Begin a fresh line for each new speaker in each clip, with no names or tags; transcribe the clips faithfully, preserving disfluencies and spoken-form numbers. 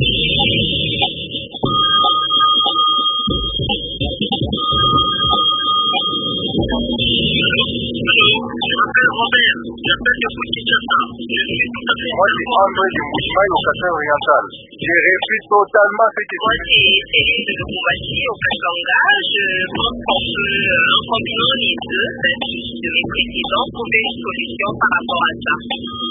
Moi, c'est André du Mouchmaï au Kasai oriental. J'ai réussi totalement ce qui
Moi, c'est Céline de Lubumbashi au Katanga. Je pense qu'on peut, euh, en combinant les deux, de mes présidents, trouver une solution par rapport à ça.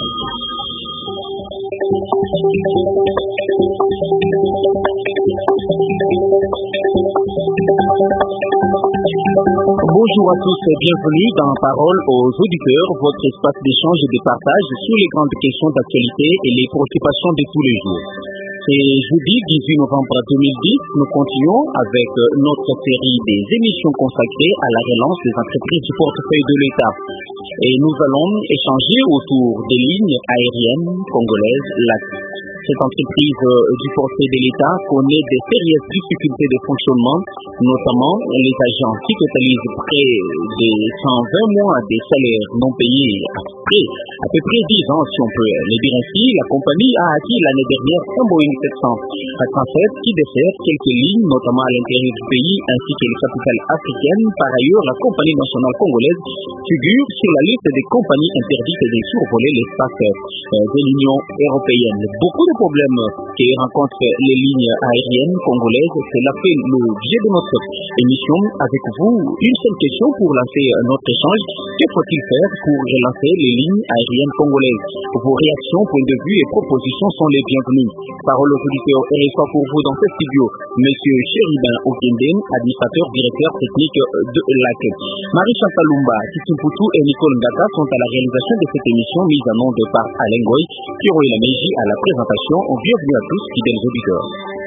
Bonjour à tous et bienvenue dans Parole aux auditeurs, votre espace d'échange et de partage sur les grandes questions d'actualité et les préoccupations de tous les jours. C'est jeudi dix-huit novembre deux mille dix, nous continuons avec notre série des émissions consacrées à la relance des entreprises du portefeuille de l'État. Et nous allons échanger autour des lignes aériennes congolaises L A C. Cette entreprise du portefeuille de l'État connaît des sérieuses difficultés de fonctionnement, notamment les agents qui totalisent près de cent vingt mois de salaires non payés après à peu près dix ans si on peut le dire ainsi. La compagnie a acquis l'année dernière un Boeing sept cent quatre-vingt-sept qui dessert quelques lignes, notamment à l'intérieur du pays ainsi que les capitales africaines. Par ailleurs, la compagnie nationale congolaise figure sur la liste des compagnies interdites de survoler l'espace de l'Union européenne. Beaucoup de problèmes que rencontrent les lignes aériennes congolaises, cela fait l'objet de notre émission. Avec vous, une seule question pour lancer notre échange: que faut-il faire pour relancer les lignes aériennes congolaises? Vos réactions, points de vue et propositions sont les bienvenus. Parole aux auditeurs et reçoit pour vous dans ce studio Monsieur Chéribin Okende, administrateur directeur technique de L A C. Marie-Chantal Lumba, Kisimputu et Nicole Ngata sont à la réalisation de cette émission mise en onde par Alain Goy, Kiro et la Meiji à la présentation. Bienvenue à tous, fidèles auditeurs.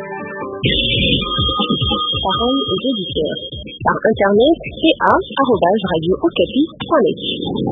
Parole aux auditeurs. Par internet, c a arobase radio okapi point net.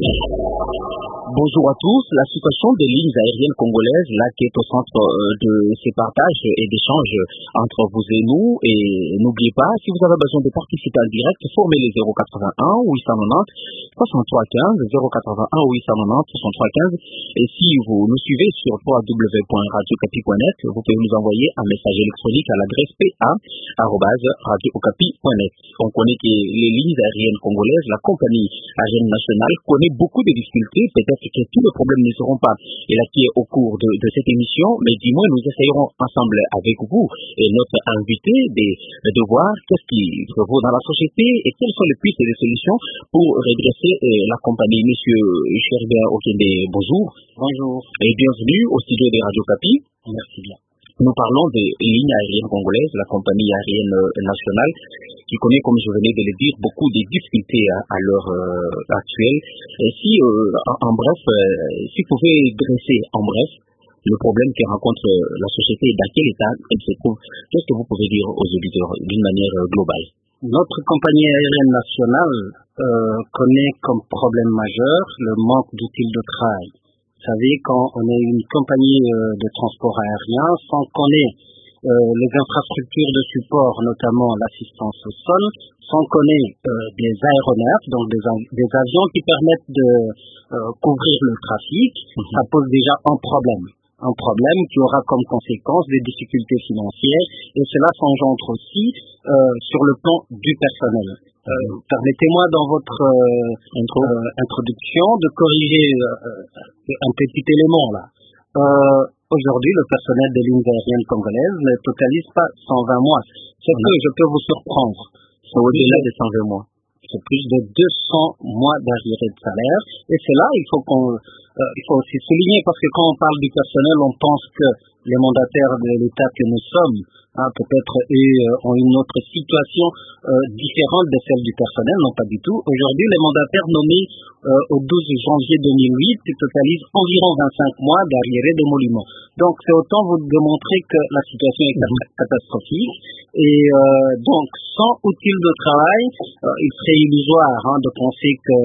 Bonjour à tous. La situation des lignes aériennes congolaises, là qui est au centre de ces partages et d'échanges entre vous et nous. Et n'oubliez pas, si vous avez besoin de participer en direct, formez les zéro quatre-vingt-un huit cent quatre-vingt-dix soixante-trois quinze, zéro quatre-vingt-un huit cent quatre-vingt-dix soixante-trois quinze. Et si vous nous suivez sur w w w point radio okapi point net, vous pouvez nous envoyer un message électronique à l'adresse p a arobase radio okapi point net. On connaît que les lignes aériennes congolaises, la compagnie aérienne nationale, connaît beaucoup de difficultés. Peut-être que tous les problèmes ne seront pas élaqués au cours de, de cette émission, mais du moins nous essayerons ensemble avec vous et notre invité de, de voir qu'est-ce qui prévaut dans la société et quelles sont les pistes et les solutions pour redresser euh, la compagnie. Monsieur Chéribin Okende, bonjour.
Bonjour.
Et bienvenue au studio de Radio Okapi.
Merci bien.
Nous parlons des lignes aériennes congolaises, la compagnie aérienne nationale, qui connaît, comme je venais de le dire, beaucoup de difficultés à, à l'heure euh, actuelle. Et si, euh, en, en bref, euh, si vous pouvez dresser en bref le problème que rencontre la société et dans quel état elle se trouve, qu'est-ce que vous pouvez dire aux auditeurs d'une manière globale?
Notre compagnie aérienne nationale euh, connaît comme problème majeur le manque d'outils de travail. Vous savez, quand on est une compagnie euh, de transport aérien, sans qu'on ait euh, les infrastructures de support, notamment l'assistance au sol, sans qu'on ait euh, des aéronefs, donc des, des avions qui permettent de euh, couvrir le trafic, mm-hmm. ça pose déjà un problème. Un problème qui aura comme conséquence des difficultés financières, et cela s'engendre aussi euh, sur le plan du personnel. Euh, permettez-moi dans votre euh, Intro. euh, introduction de corriger euh, un petit élément là. Euh, aujourd'hui, le personnel des lignes aériennes congolaises ne totalise pas cent vingt mois. C'est que je peux vous surprendre.
C'est au-delà de cent vingt mois.
C'est plus de deux cents mois d'arriérés de salaire. Et c'est là, il faut qu'on, euh, il faut aussi souligner, parce que quand on parle du personnel, on pense que les mandataires de l'État que nous sommes, hein, peut-être eux, euh, ont une autre situation euh, différente de celle du personnel. Non, pas du tout. Aujourd'hui, les mandataires nommés euh, au douze janvier deux mille huit totalisent environ vingt-cinq mois d'arriérés d'émoluments. Donc, c'est autant vous démontrer que la situation est mmh. catastrophique. Et euh, donc, sans outils de travail, euh, il serait illusoire hein, de penser que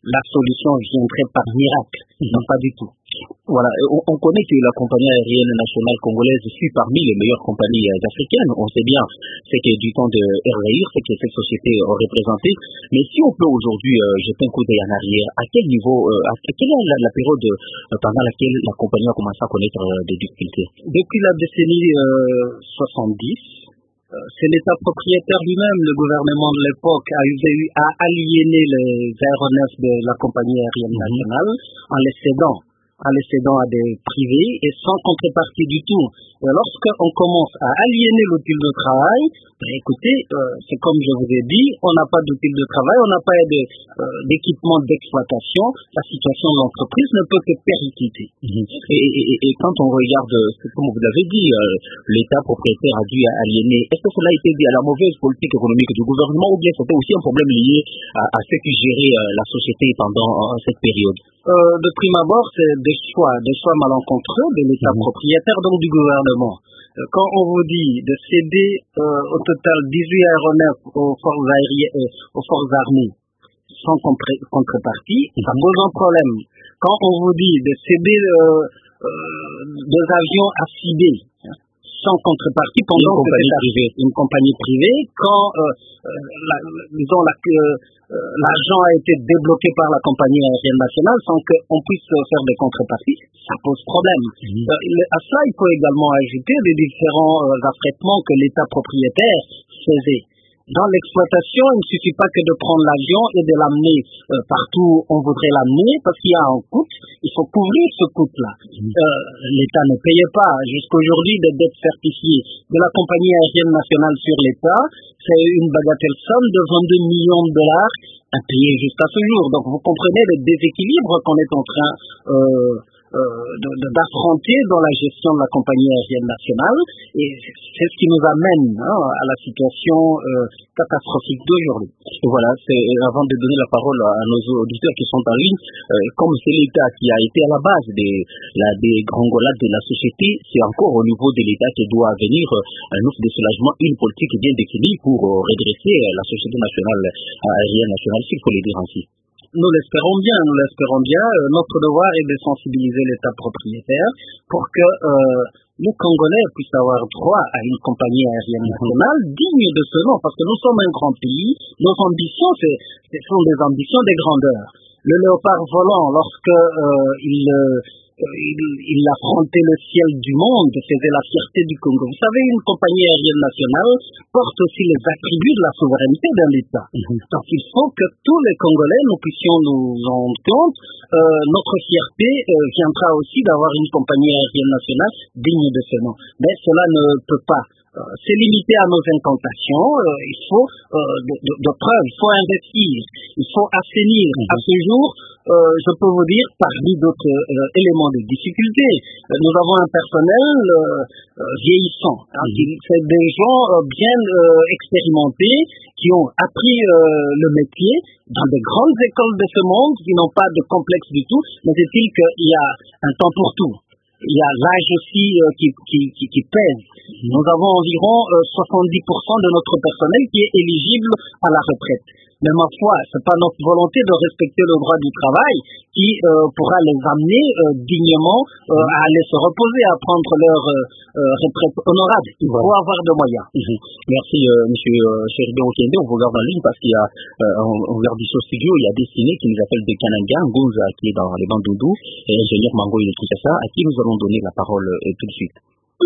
la solution viendrait par miracle. Non, pas du tout.
Voilà, on, on connaît que la compagnie aérienne nationale congolaise suit parmi les meilleures compagnies euh, africaines. On sait bien, c'est que du temps de Air c'est que cette société est représentée. Mais si on peut aujourd'hui euh, jeter un coup d'œil en arrière, à quel niveau, euh, à quelle est la, la période euh, pendant laquelle la compagnie a commencé à connaître euh, des difficultés?
Depuis la décennie euh, soixante-dix, c'est l'État propriétaire lui-même, le gouvernement de l'époque, a eu à aliéner les aéronefs de la compagnie aérienne nationale en les cédant, en les cédant à des privés et sans contrepartie du tout. Et lorsqu'on commence à aliéner l'outil de travail, ben écoutez, euh, c'est comme je vous ai dit, on n'a pas d'outil de travail, on n'a pas de, euh, d'équipement d'exploitation, la situation de l'entreprise ne peut que péricliter.
Mmh. Et, et, et quand on regarde, comme vous l'avez dit, euh, l'État propriétaire a dû aliéner, est-ce que cela a été dû à la mauvaise politique économique du gouvernement ou bien c'était aussi un problème lié à, à ceux qui géraient euh, la société pendant euh, cette période?
euh, De prime abord, c'est des choix, des choix malencontreux de l'État mmh. propriétaire, donc du gouvernement. Quand on vous dit de céder euh, au total dix-huit aéronefs aux forces aériennes, euh, aux forces armées sans contre- contrepartie, ça pose un problème. Quand on vous dit de céder euh, euh, des avions à C I B sans contrepartie pendant
une compagnie privée,
une compagnie privée, quand euh, euh, la, disons la, euh, l'argent a été débloqué par la compagnie aérienne nationale sans qu'on puisse faire des contreparties, ça pose problème. Mmh. Euh, à ça, il faut également ajouter les différents euh, affrètements que l'État propriétaire faisait. Dans l'exploitation, il ne suffit pas que de prendre l'avion et de l'amener euh, partout où on voudrait l'amener parce qu'il y a un coût, il faut couvrir ce coût-là. Mmh. Euh, L'État ne payait pas jusqu'aujourd'hui des dettes certifiées de la compagnie aérienne nationale sur l'État. C'est une bagatelle somme de vingt-deux millions de dollars à payer jusqu'à ce jour. Donc vous comprenez le déséquilibre qu'on est en train euh, euh, de, de, d'affronter dans la gestion de la compagnie aérienne nationale. Et c'est ce qui nous amène hein, à la situation euh, catastrophique d'aujourd'hui.
Et voilà, c'est avant de donner la parole à nos auditeurs qui sont en ligne, euh, comme c'est l'État qui a été à la base des, la, des gringolades de la société, c'est encore au niveau de l'État que doit venir euh, un offre de soulagement, une politique bien définie pour euh, redresser euh, la société nationale euh, aérienne nationale, s'il faut le dire ainsi.
Nous l'espérons bien, nous l'espérons bien. Euh, notre devoir est de sensibiliser l'État propriétaire pour que euh, les Congolais puissent avoir droit à une compagnie aérienne nationale digne de ce nom, parce que nous sommes un grand pays. Nos ambitions, c'est, ce sont des ambitions des grandeurs. Le léopard volant, lorsque euh, il euh, Il, il affrontait le ciel du monde, faisait la fierté du Congo. Vous savez, une compagnie aérienne nationale porte aussi les attributs de la souveraineté d'un État. Mm-hmm. Donc il faut que tous les Congolais, nous puissions nous en rendre compte, euh, notre fierté euh, viendra aussi d'avoir une compagnie aérienne nationale digne de ce nom. Mais cela ne peut pas euh, c'est limité à nos incantations. Euh, il faut euh, de, de, de preuves, il faut investir, il faut assainir. Mm-hmm. À ce jour, Euh, je peux vous dire, parmi d'autres euh, éléments de difficulté, euh, nous avons un personnel euh, euh, vieillissant. Hein, mmh. C'est des gens euh, bien euh, expérimentés qui ont appris euh, le métier dans de grandes écoles de ce monde, qui n'ont pas de complexe du tout, mais c'est-il qu'il y a un temps pour tout. Il y a l'âge aussi euh, qui, qui, qui, qui pèse. Nous avons environ euh, soixante-dix pour cent de notre personnel qui est éligible à la retraite. Mais ma foi, c'est pas notre volonté de respecter le droit du travail qui euh, pourra les amener euh, dignement euh, à aller se reposer, à prendre leur euh, retraite honorable. Il faut voilà. avoir de moyens.
Mmh. Merci, euh, monsieur euh, Sheridan Okende. On vous regarde en ligne parce qu'il y a, euh, on, on regarde du studio, il y a Destiné qui nous appelle de Kananga, Ngoza qui est dans les bandes Doudou, et l'ingénieur Mango il est tout ça, à qui nous allons donner la parole euh, tout de suite.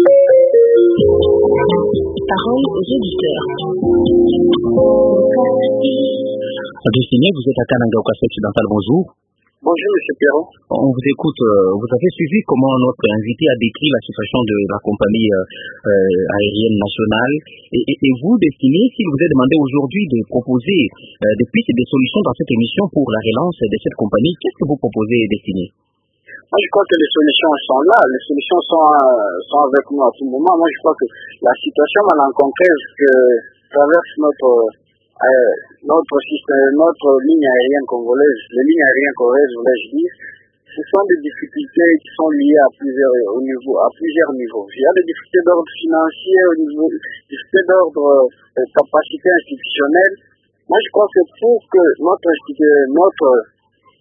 Parole aux auditeurs.
Destiné, vous êtes à Kananga au Café Occidental, bonjour.
Bonjour, M. Perron.
On vous écoute, euh, vous avez suivi comment notre invité a décrit la situation de la compagnie euh, euh, aérienne nationale. Et, et, et vous, Destiné, s'il vous est demandé aujourd'hui de proposer euh, des pistes et des solutions dans cette émission pour la relance de cette compagnie, qu'est-ce que vous proposez, Destiné?
Moi, je crois que les solutions sont là. Les solutions sont, euh, sont avec nous à tout moment. Moi, je crois que la situation malencontreuse que traverse notre euh, notre système, notre ligne aérienne congolaise, les lignes aériennes congolaises, voulais-je dire, ce sont des difficultés qui sont liées à plusieurs au niveau, à plusieurs niveaux. Il y a des difficultés d'ordre financier, au niveau, des difficultés d'ordre euh, capacité institutionnelle. Moi, je crois que pour que notre notre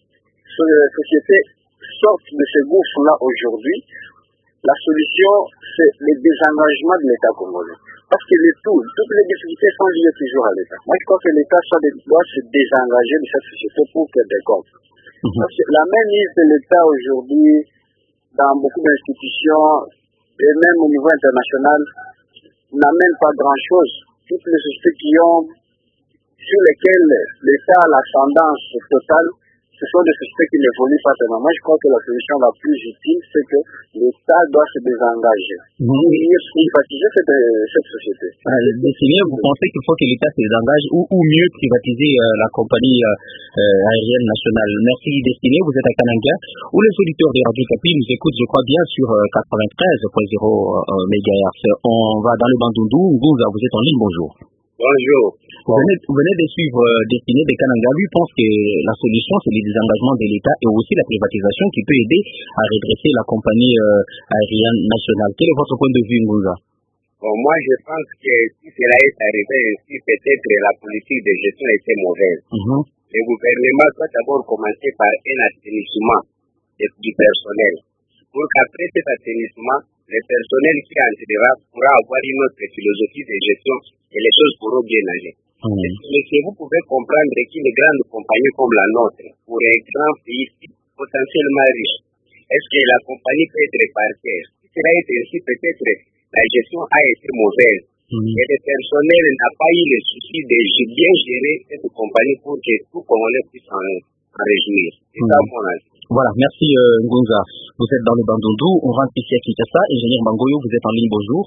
sociétés sortent de ce gouffre-là aujourd'hui, la solution, c'est le désengagement de l'État congolais. Parce que les tout, toutes les difficultés sont liées toujours à l'État. Moi, je crois que l'État doit se désengager de cette société pour qu'elle décolle. Mm-hmm. Parce que la main mise de l'État aujourd'hui, dans beaucoup d'institutions, et même au niveau international, n'amène pas grand-chose. Toutes les sociétés qui ont, sur lesquelles l'État a l'ascendance totale, ce sont des sociétés qui n'évoluent pas tellement. Moi, je crois que la solution la plus utile, c'est que l'État doit se désengager. Mmh. Et privatiser cette, cette société.
Euh, Destiné, vous pensez qu'il faut que l'État se désengage ou, ou mieux privatiser euh, la compagnie euh, aérienne nationale? Merci Destiné, vous êtes à Kananga, où les auditeurs de Radio Okapi nous écoutent, je crois bien, sur euh, quatre-vingt-treize virgule zéro euh, mégahertz. On va dans le Bandundu. Ngouza, vous êtes en ligne, bonjour.
Bonjour.
Vous venez, vous venez de suivre euh, Destiné de Kananga. Lui pense que la solution, c'est le désengagement de l'État et aussi la privatisation qui peut aider à redresser la compagnie euh, aérienne nationale. Quel est votre point de vue, Ngouza?
Bon, moi, je pense que si cela est arrivé ainsi, peut-être la politique de gestion était mauvaise. Mm-hmm. Le gouvernement doit d'abord commencer par un assainissement du personnel. Pour qu'après cet assainissement, le personnel qui entrera pourra avoir une autre philosophie de gestion et les choses pourront bien aller. Mmh. Mais si vous pouvez comprendre qu'une grande compagnie comme la nôtre, pour un grand pays potentiellement riche, est-ce que la compagnie peut être par terre? Si cela est ainsi, peut-être la gestion a été mauvaise. Mmh. Et le personnel n'a pas eu le souci de bien gérer cette compagnie pour que tout Congolais puisse en, en réjouir. C'est mmh. ça mon avis.
Voilà, merci euh, Ngouza. Vous êtes dans le Bandundu, on rentre ici à Kinshasa. Ingénieur Mangoyo, vous êtes en ligne, bonjour.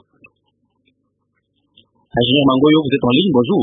Ingénieur Mangoyo, vous êtes en ligne, bonjour.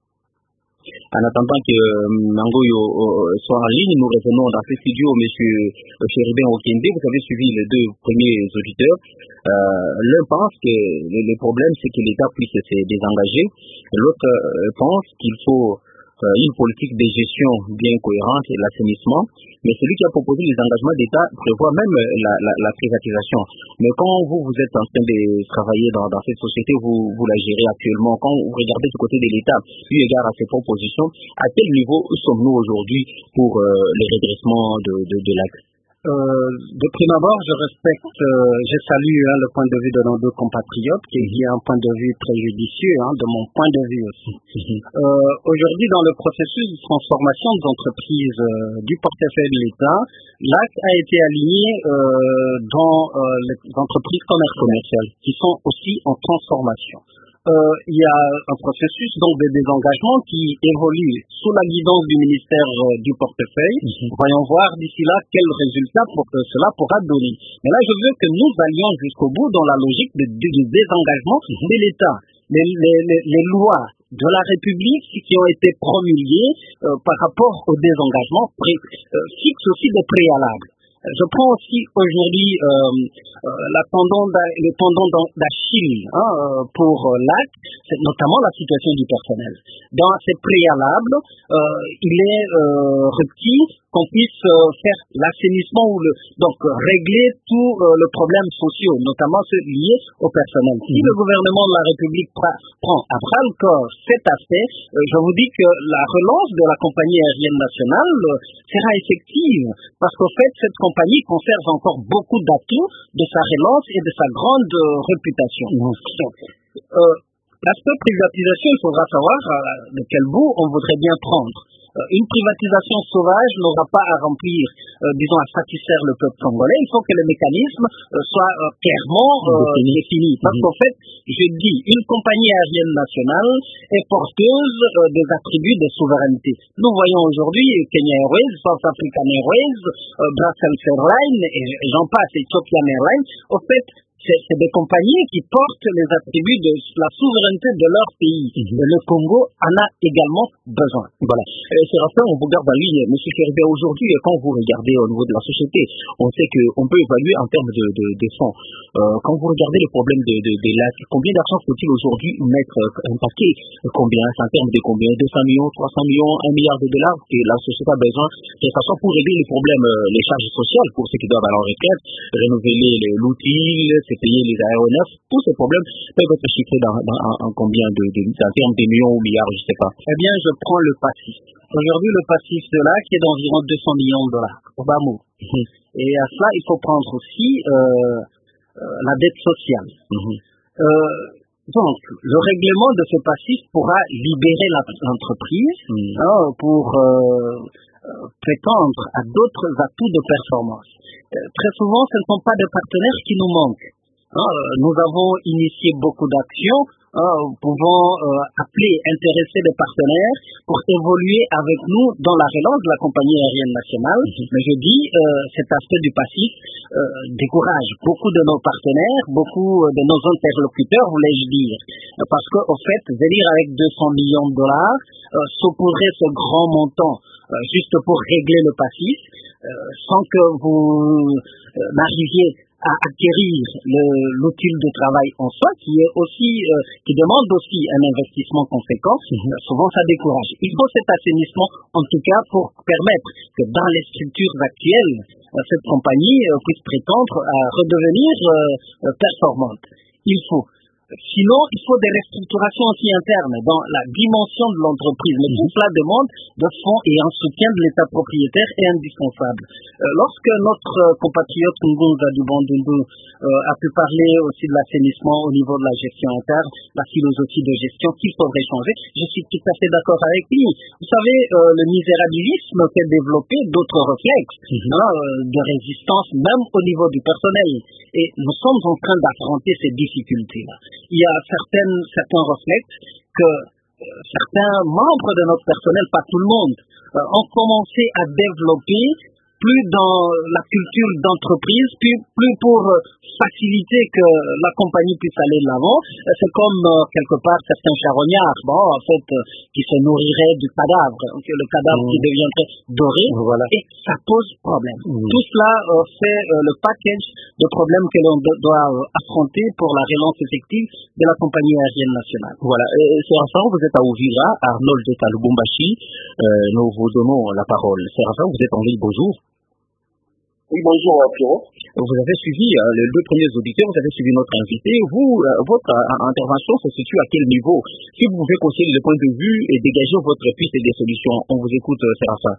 En attendant que euh, Mangoyo euh, soit en ligne, nous revenons dans ce studio, monsieur euh, Chéribin Okende. Vous avez suivi les deux premiers auditeurs. Euh, L'un pense que le, le problème, c'est que l'État puisse se désengager. L'autre euh, pense qu'il faut euh, une politique de gestion bien cohérente et l'assainissement. Mais celui qui a proposé les engagements d'État prévoit même la, la, la privatisation. Mais quand vous, vous êtes en train de travailler dans, dans cette société, vous, vous la gérez actuellement, quand vous regardez du côté de l'État, eu égard à ces propositions, à quel niveau sommes-nous aujourd'hui pour euh, le redressement de, de, de l'acte?
Euh, de prime abord, je respecte, euh, je salue hein, le point de vue de nos deux compatriotes, qui, qui est un point de vue préjudicieux, hein, de mon point de vue aussi. Euh, aujourd'hui, dans le processus de transformation des entreprises euh, du portefeuille de l'État, l'acte a été aligné euh, dans euh, les entreprises commerciales, qui sont aussi en transformation. Euh, il y a un processus donc de désengagement qui évolue sous la guidance du ministère euh, du portefeuille. Mm-hmm. Voyons voir d'ici là quel résultat pour que cela pourra donner. Mais là, je veux que nous allions jusqu'au bout dans la logique de, de, de désengagement mm-hmm. de l'État. Les, les, les, les lois de la République qui ont été promulguées euh, par rapport au désengagement pré, euh, fixent aussi des préalables. Je prends aussi aujourd'hui euh, euh, la pendant le pendant d'Achille hein, pour euh, l'acte, c'est notamment la situation du personnel. Dans ces préalables, euh, il est euh, requis qu'on puisse euh, faire l'assainissement ou le, donc régler tous euh, le problème sociaux, notamment ceux liés au personnel. Si mmh. le gouvernement de la République pra- prend à bras le corps cet aspect, euh, je vous dis que la relance de la compagnie aérienne nationale euh, sera effective, parce qu'en fait, cette compagnie conserve encore beaucoup d'atouts de sa relance et de sa grande euh, réputation. Mmh. Euh, l'aspect privatisation, il faudra savoir euh, de quel bout on voudrait bien prendre. Une privatisation sauvage n'aura pas à remplir, euh, disons, à satisfaire le peuple congolais. Il faut que le mécanisme euh, soit euh, clairement euh, défini. Parce mmh. qu'en fait, je dis, une compagnie aérienne nationale est porteuse euh, des attributs de souveraineté. Nous voyons aujourd'hui Kenya Airways, South African Airways, euh, Brussels Airlines, et, et j'en passe, Ethiopian Airlines. Au fait, C'est, c'est des compagnies qui portent les attributs de la souveraineté de leur pays. Mm-hmm. Et le Congo en a également besoin.
Voilà. Euh, Séraphin, on vous garde en ligne. Monsieur Keribé, aujourd'hui, quand vous regardez au niveau de la société, on sait qu'on peut évaluer en termes de, de, de fonds. Euh, quand vous regardez le problème de, de, de l'acte, combien d'argent faut-il aujourd'hui mettre un paquet? Combien? C'est en termes de combien? deux cents millions, trois cents millions, un milliard de dollars que la société a besoin, que ce soit pour régler les problèmes, les charges sociales pour ceux qui doivent aller en retraite, renouveler l'outil, se payer les aéronefs, tous ces problèmes peuvent être chiffrés dans, dans, en, en combien de, de, en termes de millions ou milliards, je ne sais pas.
Eh bien, je prends le passif. Aujourd'hui, le passif de là, qui est d'environ deux cents millions de dollars, au bas mot. Mmh. Et à cela, il faut prendre aussi euh, euh, la dette sociale. Mmh. Euh, donc, le règlement de ce passif pourra libérer l'entreprise mmh. hein, pour euh, euh, prétendre à d'autres atouts de performance. Euh, très souvent, ce ne sont pas des partenaires qui nous manquent. Hein, nous avons initié beaucoup d'actions hein, pouvant euh, appeler, intéresser des partenaires pour évoluer avec nous dans la relance de la compagnie aérienne nationale. Mm-hmm. Mais je dis, euh, cet aspect du passif euh, décourage beaucoup de nos partenaires, beaucoup de nos interlocuteurs, voulais-je dire. Parce qu'au fait, venir avec deux cents millions de dollars, euh, s'opposer ce grand montant euh, juste pour régler le passif, euh, sans que vous euh, n'arriviez à acquérir l'outil de travail en soi, qui est aussi, euh, qui demande aussi un investissement conséquent, mm-hmm. euh, souvent ça décourage. Il faut cet assainissement, en tout cas, pour permettre que dans les structures actuelles, euh, cette compagnie euh, puisse prétendre à redevenir euh, performante. Il faut. Sinon, il faut des restructurations aussi internes dans la dimension de l'entreprise. Mais tout cela demande de fonds et un soutien de l'État propriétaire est indispensable. Euh, lorsque notre euh, compatriote Ngunza Dubandundu euh, a pu parler aussi de l'assainissement au niveau de la gestion interne, la philosophie de gestion qu'il faudrait changer, je suis tout à fait d'accord avec lui. Vous savez, euh, le misérabilisme fait développer d'autres réflexes mm-hmm. hein, de résistance, même au niveau du personnel. Et nous sommes en train d'affronter ces difficultés-là. Il y a certaines, certains réflexes que euh, certains membres de notre personnel, pas tout le monde, euh, ont commencé à développer plus dans la culture d'entreprise, plus, plus pour euh, faciliter que la compagnie puisse aller de l'avant. Euh, c'est comme euh, quelque part certains charognards, bon, en fait, euh, qui se nourriraient du cadavre, okay, le cadavre mmh. qui deviendrait doré, voilà. Et ça pose problème. Mmh. Tout cela euh, fait euh, le package de problèmes que l'on do doit euh, affronter pour la relance effective de la compagnie aérienne nationale.
Voilà. C'est ensemble, vous êtes à Ouvira, Arnold de Talubumbashi, euh, nous vous donnons la parole. C'est ensemble, vous êtes en ligne, bonjour.
Oui, bonjour, Pierrot.
Vous avez suivi euh, les deux premiers auditeurs, vous avez suivi notre invité. Vous, euh, votre euh, intervention se situe à quel niveau? Si vous pouvez conseiller le point de vue et dégager votre piste et des solutions, on vous écoute, euh, Séraphin.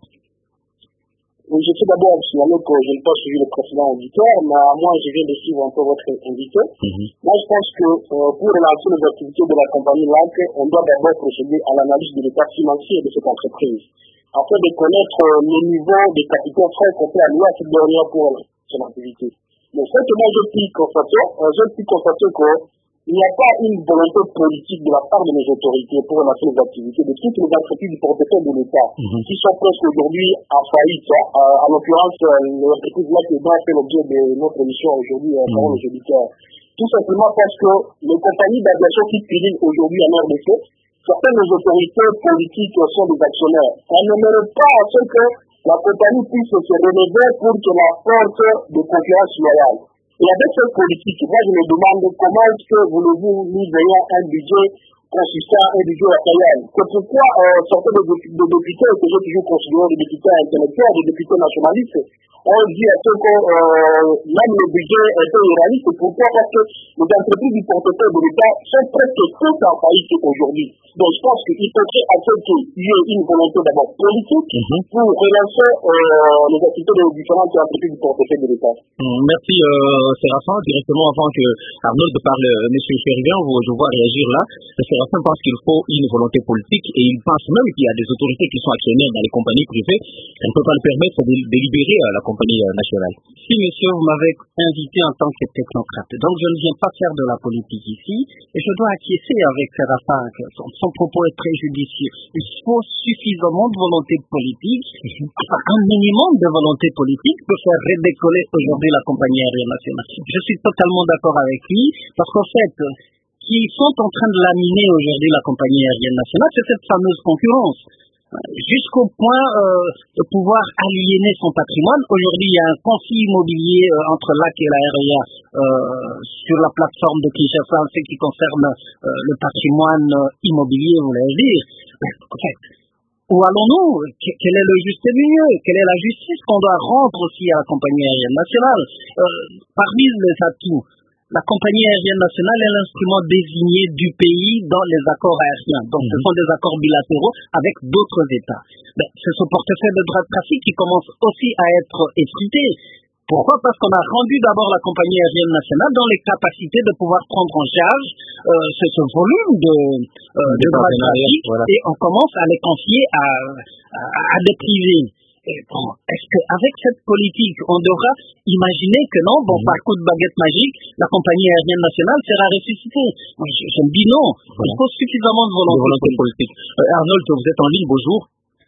Oui, je sais d'abord signaler que je n'ai pas suivi le précédent auditeur, mais moi, je viens de suivre un peu votre invité. Mm-hmm. Moi, je pense que euh, pour relancer les activités de la compagnie L A C, on doit d'abord procéder à l'analyse de l'état financier de cette entreprise, afin de connaître euh, le niveau des capitaux frais qu'on peut allouer à cette dernière pour son activité. Mais ce que moi, je puis constater, euh, je puis constater qu'il n'y a pas une volonté politique de la part de nos autorités pour relancer les activités de toutes les entreprises du portefeuille de l'État, mm-hmm. qui sont presque aujourd'hui en faillite. Euh, en l'occurrence, euh, l'entreprise là qui a fait l'objet de notre émission aujourd'hui, euh, mm-hmm. aux auditeurs. Tout simplement parce que les compagnies d'aviation qui pilotent aujourd'hui en R D C, certaines autorités politiques sont des actionnaires. On ne mérite pas à ce que la compagnie puisse se rénover pour que la force de concurrence loyale. Et avec cette politique, moi je me demande comment est-ce que voulez-vous nous ayons un budget consistant, un budget matériel. C'est pourquoi euh, certains des de députés que j'ai toujours considéré des députés intellectuels, des députés nationalistes, ont dit à ce que euh, même le budget est peu irréaliste. Pourquoi? Parce que les entreprises du portefeuille de l'État sont presque toutes en faillite aujourd'hui. Donc je pense qu'il faudrait à ce qu'il y ait une volonté d'abord politique mm-hmm. pour relancer euh, les activités des différentes entreprises du portefeuille de l'État.
Mm, merci euh, Séraphin. Directement avant que Arnold parle, euh, M. Ferrigan, je vois réagir là. Séraphin pense qu'il faut une volonté politique et il pense même qu'il y a des autorités qui sont actionnaires dans les compagnies privées. Ça ne peut pas le permettre de, de libérer euh, la compagnie euh, nationale.
Si, monsieur, vous m'avez invité en tant que technocrate. Donc je ne viens pas faire de la politique ici et je dois acquiescer avec Séraphin que son, son propos est très judicieux. Il faut suffisamment de volonté politique, enfin, un minimum de volonté politique pour faire redécoller aujourd'hui la compagnie aérienne nationale. Je suis totalement d'accord avec lui parce qu'en fait, qui sont en train de laminer aujourd'hui la compagnie aérienne nationale, c'est cette fameuse concurrence. Jusqu'au point euh, de pouvoir aliéner son patrimoine. Aujourd'hui, il y a un conflit immobilier euh, entre l'A C et la R I A euh, sur la plateforme de Kinshasa en ce qui concerne euh, le patrimoine euh, immobilier, vous voulez dire. En fait, où allons-nous? Quel est le juste milieu? Quelle est la justice qu'on doit rendre aussi à la compagnie aérienne nationale? euh, Parmi les atouts, la compagnie aérienne nationale est l'instrument désigné du pays dans les accords aériens. Donc, mmh. ce sont des accords bilatéraux avec d'autres États. Ben, c'est ce portefeuille de droits de trafic qui commence aussi à être effrité. Pourquoi? Parce qu'on a rendu d'abord la compagnie aérienne nationale dans les capacités de pouvoir prendre en charge euh, ce, ce volume de, euh, de droits de trafic, voilà. Et on commence à les confier à, à, à des privés. Et bon, est-ce qu'avec cette politique, on devra imaginer que non, bon, par coup de baguette magique, la compagnie aérienne nationale sera ressuscitée? Moi, je, je me dis non. Il faut suffisamment de volonté, de volonté politique. politique. Euh, Arnold, vous êtes en ligne, bonjour.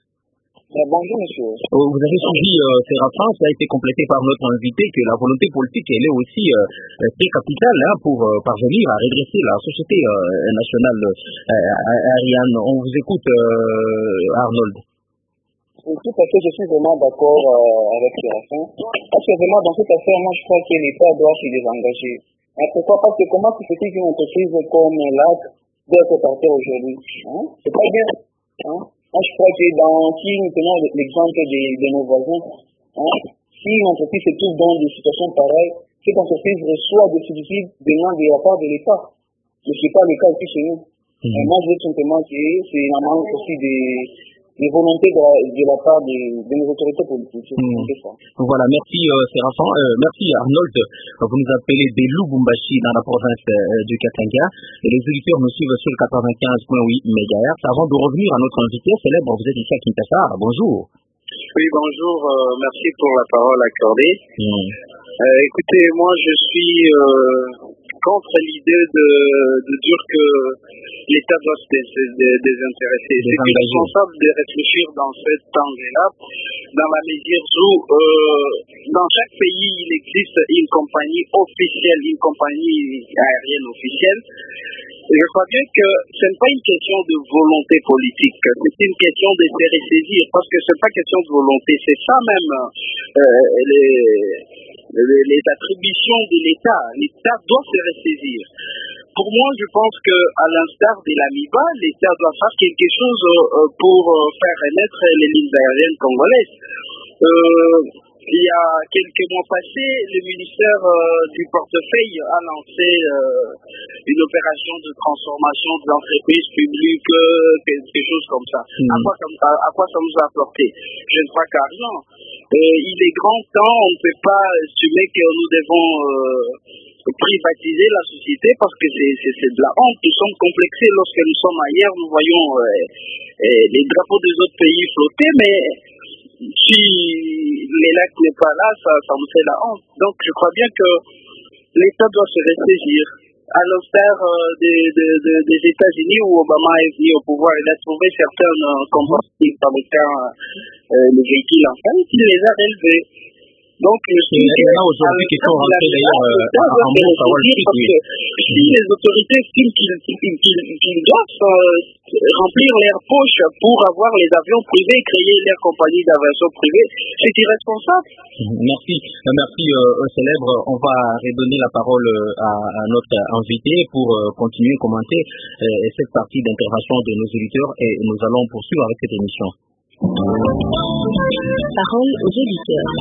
Euh, bonjour, monsieur.
Vous avez suivi euh, Séraphin, ça a été complété par notre invité que la volonté politique, elle est aussi euh, très capitale hein, pour euh, parvenir à redresser la société euh, nationale euh, aérienne. On vous écoute, euh, Arnold.
Oui, tout à fait, je suis vraiment d'accord euh, avec Séraphin. Parce que vraiment, dans cette affaire, moi, je crois que l'État doit se désengager. Hein, pourquoi? Parce que comment se fait-il qu'une entreprise comme L A C doit être par terre aujourd'hui? Hein? C'est pas bien. Hein? Moi, je crois que dans, si nous tenons l'exemple de, de nos voisins, hein, si une entreprise se trouve dans des situations pareilles, cette entreprise reçoit des subsides venant de la part de l'État. Ce n'est pas le cas ici chez nous. Mmh. Et moi, je veux simplement que c'est un manque aussi des, des volontés de la, de la part de, de nos autorités politiques. Mmh.
Voilà, merci euh, Séraphin. Euh, merci Arnold. Vous nous appelez de Lubumbashi dans la province euh, du Katanga. Et les auditeurs nous suivent sur le quatre-vingt-quinze virgule huit mégahertz. Avant de revenir à notre invité célèbre, vous êtes ici à Kinshasa. Bonjour.
Oui, bonjour. Euh, merci pour la parole accordée. Mmh. Euh, écoutez, moi je suis euh, contre l'idée de, de dire que l'État doit se désintéresser. C'est indispensable de réfléchir dans cet angle-là, dans la mesure où euh, dans chaque pays il existe une compagnie officielle, une compagnie aérienne officielle. Je crois bien que ce n'est pas une question de volonté politique, c'est une question de se ressaisir, parce que ce n'est pas question de volonté, c'est ça même euh, les, les, les attributions de l'État. L'État doit se ressaisir. Pour moi, je pense que, à l'instar de l'AMIBA, l'État doit faire quelque chose euh, pour euh, faire renaître les lignes aériennes congolaises. Euh, Il y a quelques mois passés, le ministère euh, du portefeuille a lancé euh, une opération de transformation de l'entreprise publique, euh, quelque chose comme ça. Mmh. À, quoi, à, à quoi ça nous a apporté? Je ne crois qu'à rien. Euh, il est grand temps, on ne peut pas assumer que nous devons euh, privatiser la société parce que c'est de la honte. Nous sommes complexés lorsque nous sommes ailleurs, nous voyons euh, euh, les drapeaux des autres pays flotter, mais si les lacs n'est pas là, ça, ça nous fait la honte. Donc je crois bien que l'État doit se ressaisir. À l'instar euh, des, des, des, des États-Unis où Obama est venu au pouvoir, il a trouvé certaines euh, compostibles dans le cas euh, les véhicules en fait, il les a relevés. Donc, je suis
là aujourd'hui qui sont rentrés d'ailleurs en bon parole
parce que si les autorités estiment qu'ils qu'ils, qu'ils, qu'ils doivent euh, remplir leurs poches pour avoir les avions privés, créer leur compagnie d'aviation privée, c'est irresponsable.
Merci, merci euh, célèbre. On va redonner la parole à, à notre invité pour euh, continuer à commenter euh, cette partie d'intervention de nos auditeurs et nous allons poursuivre avec cette émission.
Parole aux auditeurs.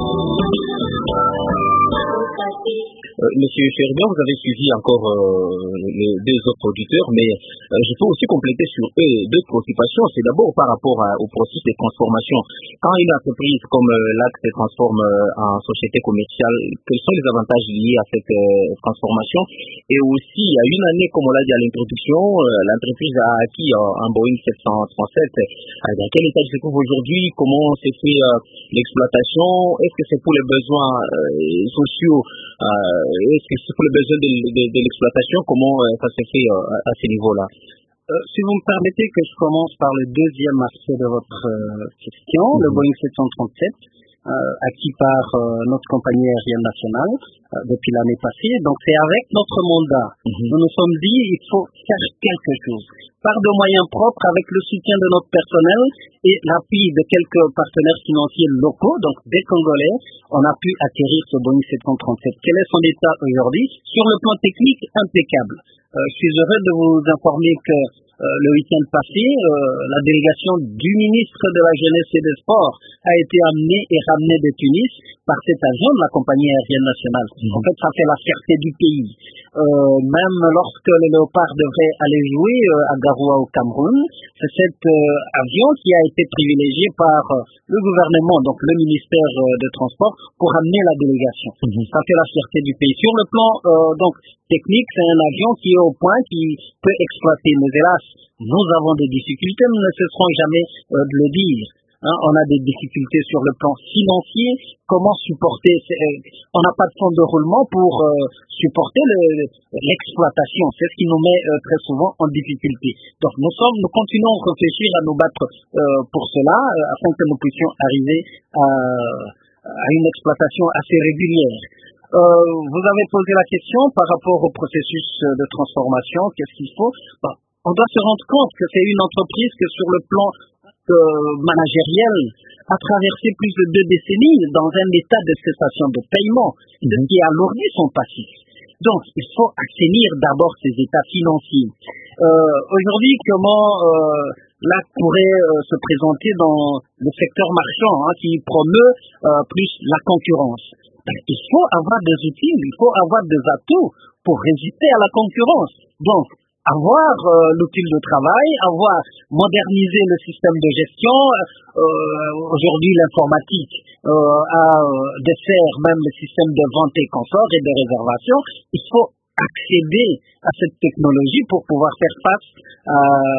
Euh, Monsieur Ferber, vous avez suivi encore euh, les deux autres auditeurs, mais euh, je peux aussi compléter sur eux deux préoccupations. C'est d'abord par rapport à, au processus de transformation. Quand une entreprise comme euh, l'A C se transforme euh, en société commerciale, quels sont les avantages liés à cette euh, transformation? Et aussi, il y a une année, comme on l'a dit à l'introduction, euh, l'entreprise a acquis euh, un Boeing sept cent trente-sept. Euh, dans quel état se trouve aujourd'hui? Comment s'est fait euh, l'exploitation? Est-ce que c'est pour les besoins euh, sociaux? Euh, Est-ce que c'est pour les besoins de, de, de l'exploitation? Comment euh, ça se fait euh, à, à ce niveau-là?
Euh, si vous me permettez que je commence par le deuxième aspect de votre euh, question, mmh. le Boeing sept cent trente-sept, euh, acquis par euh, notre compagnie aérienne nationale euh, depuis l'année passée. Donc c'est avec notre mandat. Mmh. Nous nous sommes dit il faut faire quelque chose. Par de moyens propres, avec le soutien de notre personnel et l'appui de quelques partenaires financiers locaux, donc des Congolais, on a pu acquérir ce Boeing sept cent trente-sept. Quel est son état aujourd'hui? Sur le plan technique, impeccable. Euh, je suis heureux de vous informer que le week-end passé, euh, la délégation du ministre de la Jeunesse et des Sports a été amenée et ramenée de Tunis par cet avion de la compagnie aérienne nationale. Mmh. En fait, ça fait la fierté du pays. Euh, même lorsque le Léopard devrait aller jouer euh, à Garoua au Cameroun, c'est cet euh, avion qui a été privilégié par euh, le gouvernement, donc le ministère euh, des Transports, pour amener la délégation. Mmh. Ça fait la fierté du pays. Sur le plan euh, donc technique, c'est un avion qui est au point, qui peut exploiter. Mais hélas, nous avons des difficultés, nous ne cesserons jamais euh, de le dire. Hein, on a des difficultés sur le plan financier. Comment supporter euh, On n'a pas de fonds de roulement pour euh, supporter le, l'exploitation. C'est ce qui nous met euh, très souvent en difficulté. Donc nous sommes, nous continuons à réfléchir, à nous battre euh, pour cela, euh, afin que nous puissions arriver à, à une exploitation assez régulière. Euh, vous avez posé la question par rapport au processus de transformation. Qu'est-ce qu'il faut? Bon, on doit se rendre compte que c'est une entreprise que sur le plan euh, managériel a traversé plus de deux décennies dans un état de cessation de paiement, ce qui alourdit son passif. Donc, il faut assainir d'abord ses états financiers. Euh, aujourd'hui, comment euh, l'A C pourrait euh, se présenter dans le secteur marchand, hein, qui promeut euh, plus la concurrence? Il faut avoir des outils, il faut avoir des atouts pour résister à la concurrence. Donc, avoir euh, l'outil de travail, avoir modernisé le système de gestion. Euh, aujourd'hui, l'informatique euh, a euh, dessert même le système de vente et confort et de réservation. Il faut accéder à cette technologie pour pouvoir faire face à,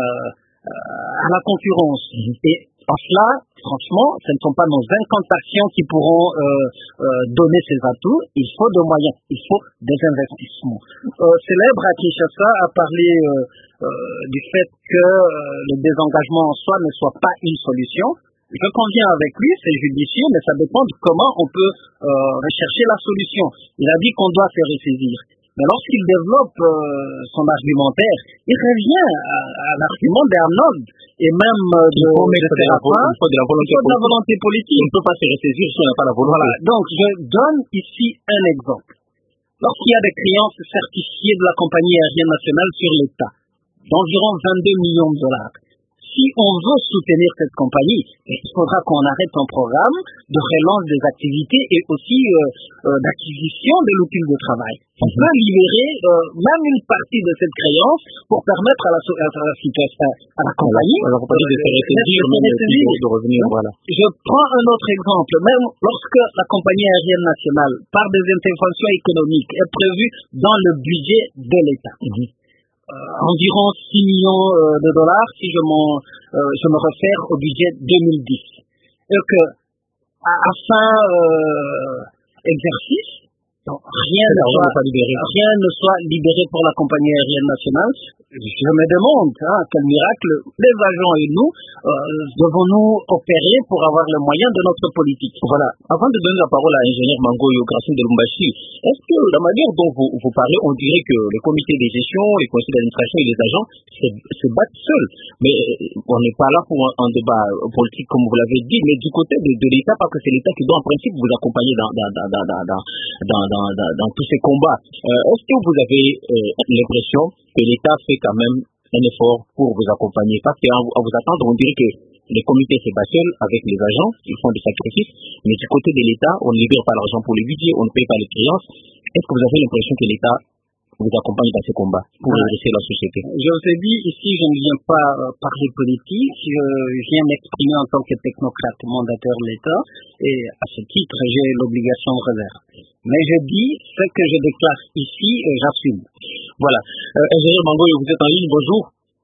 à la concurrence. Et en cela, franchement, ce ne sont pas nos incantations qui pourront euh, euh, donner ces atouts. Il faut des moyens, il faut des investissements. Euh, célèbre à Kinshasa a parlé euh, euh, du fait que euh, le désengagement en soi ne soit pas une solution. Je conviens avec lui, c'est judicieux, mais ça dépend de comment on peut euh, rechercher la solution. Il a dit qu'on doit se ressaisir. Mais lorsqu'il développe euh, son argumentaire, il revient à, à l'argument d'Arnold et même euh, de,
il faut mettre
de,
de, la, il faut de la volonté,
de la volonté politique.
On ne peut pas se ressaisir si on n'a pas la volonté.
Voilà. Donc, je donne ici un exemple. Lorsqu'il y a des créances certifiées de la compagnie aérienne nationale sur l'État, d'environ vingt-deux millions de dollars, si on veut soutenir cette compagnie, il faudra qu'on arrête un programme de relance des activités et aussi euh, euh, d'acquisition de l'outil de travail. On mm-hmm. peut libérer euh, même une partie de cette créance pour permettre à la, à la situation, à la compagnie
de se ressaisir, de revenir. Voilà.
Je prends un autre exemple. Même lorsque la compagnie aérienne nationale, par des interventions économiques, est prévue dans le budget de l'État. Mm-hmm. Euh, environ six millions euh, de dollars si je, euh, je me réfère au budget deux mille dix. Et que, à, à fin euh, exercice, donc, rien, ne soit, rien ne soit libéré pour la compagnie aérienne nationale. Je me demande, hein, quel miracle, les agents et nous, euh, devons-nous opérer pour avoir le moyen de notre politique.
Voilà. Avant de donner la parole à l'ingénieur Mangoyo Gracine de Lumbashi, est-ce que la manière dont vous, vous parlez, on dirait que le comité de gestion, les conseils d'administration et les agents se, se battent seuls. Mais on n'est pas là pour un, un débat politique comme vous l'avez dit, mais du côté de, de l'État, parce que c'est l'État qui doit en principe vous accompagner dans, dans, dans, dans, dans, dans, dans, dans, dans tous ces combats. Euh, est-ce que vous avez euh, l'impression que l'État fait quand même un effort pour vous accompagner? Parce qu'à vous, vous attendre, on dirait que les comités se battent seuls avec les agents, ils font des sacrifices, mais du côté de l'État, on ne libère pas l'argent pour les budgets, on ne paye pas les créances. Est-ce que vous avez l'impression que l'État vous accompagne dans ces combats pour redresser la société?
Je vous ai dit, ici, je ne viens pas euh, parler politique, je viens m'exprimer en tant que technocrate mandataire de l'État, et à ce titre, j'ai l'obligation de réserve. Mais je dis ce que je déclare ici, et j'assume.
Voilà. Euh, ingénieur Mangoyo, vous êtes en ligne, bonjour.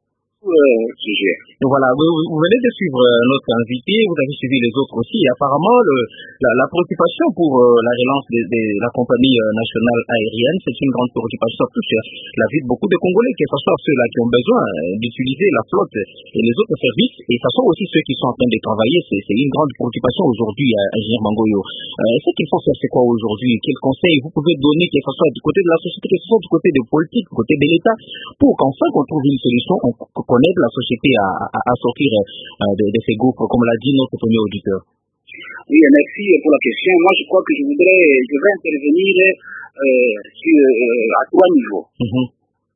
Euh, sujet.
Voilà, vous, vous venez de suivre euh, notre invité, vous avez suivi les autres aussi. Et apparemment, le, la, la préoccupation pour euh, la relance de, de la compagnie euh, nationale aérienne, c'est une grande préoccupation. Ça touche la vie de beaucoup de Congolais, que ce soit ceux-là qui ont besoin euh, d'utiliser la flotte et les autres services, et ce soit aussi ceux qui sont en train de travailler. C'est, c'est une grande préoccupation aujourd'hui, euh, ingénieur Mangoyo. Euh, ce qu'il faut faire, c'est quoi aujourd'hui? Quels conseils vous pouvez donner, que ce soit du côté de la société, que ce soit du côté des politiques, du côté de l'État, pour qu'enfin qu'on trouve une solution, on, qu'on aide la société à, à, à sortir euh, de, de ces gouffres, comme l'a dit notre premier auditeur?
Oui, merci pour la question. Moi, je crois que je voudrais, je vais intervenir euh, sur, euh, à trois niveaux. Mm-hmm.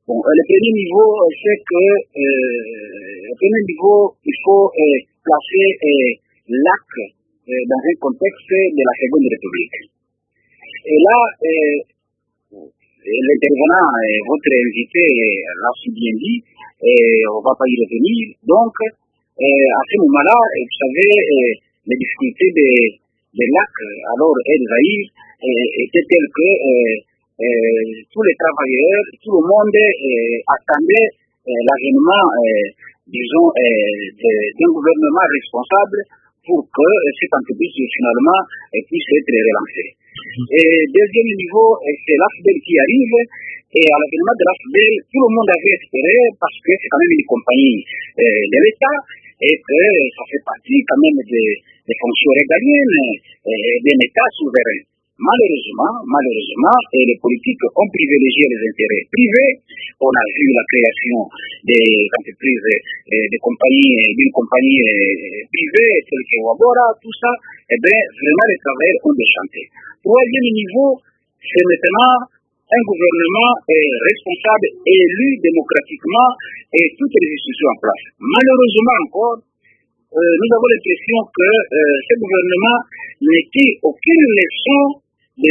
Bon, euh, le premier niveau, euh, c'est que euh, le premier niveau, il faut euh, placer euh, l'A C euh, dans un contexte de la Seconde République. Et là, euh, l'intervenant, euh, votre invité euh, l'a si bien dit, et on ne va pas y revenir. Donc, euh, à ce moment-là, vous savez, euh, les difficultés de, de l'A C, alors El Zahir, euh, étaient telles que euh, euh, tous les travailleurs, tout le monde euh, attendait euh, l'avènement, euh, disons, euh, d'un gouvernement responsable pour que euh, cette entreprise, finalement, euh, puisse être relancée. Et deuxième niveau, c'est l'A F B E L qui arrive, et à l'avènement de l'A F B E L, tout le monde avait espéré, parce que c'est quand même une compagnie euh, de l'État, et que ça fait partie quand même des, des fonctions régaliennes euh, d'un État souverain. Malheureusement, malheureusement, et les politiques ont privilégié les intérêts privés. On a vu la création des entreprises, euh, des compagnies, d'une compagnie euh, privée, telle que Wabora, tout ça. Eh bien, vraiment, les travailleurs ont déchanté. Troisième niveau, c'est maintenant un gouvernement euh, responsable, élu démocratiquement, et toutes les institutions en place. Malheureusement encore, euh, nous avons l'impression que euh, ce gouvernement n'était aucune leçon de,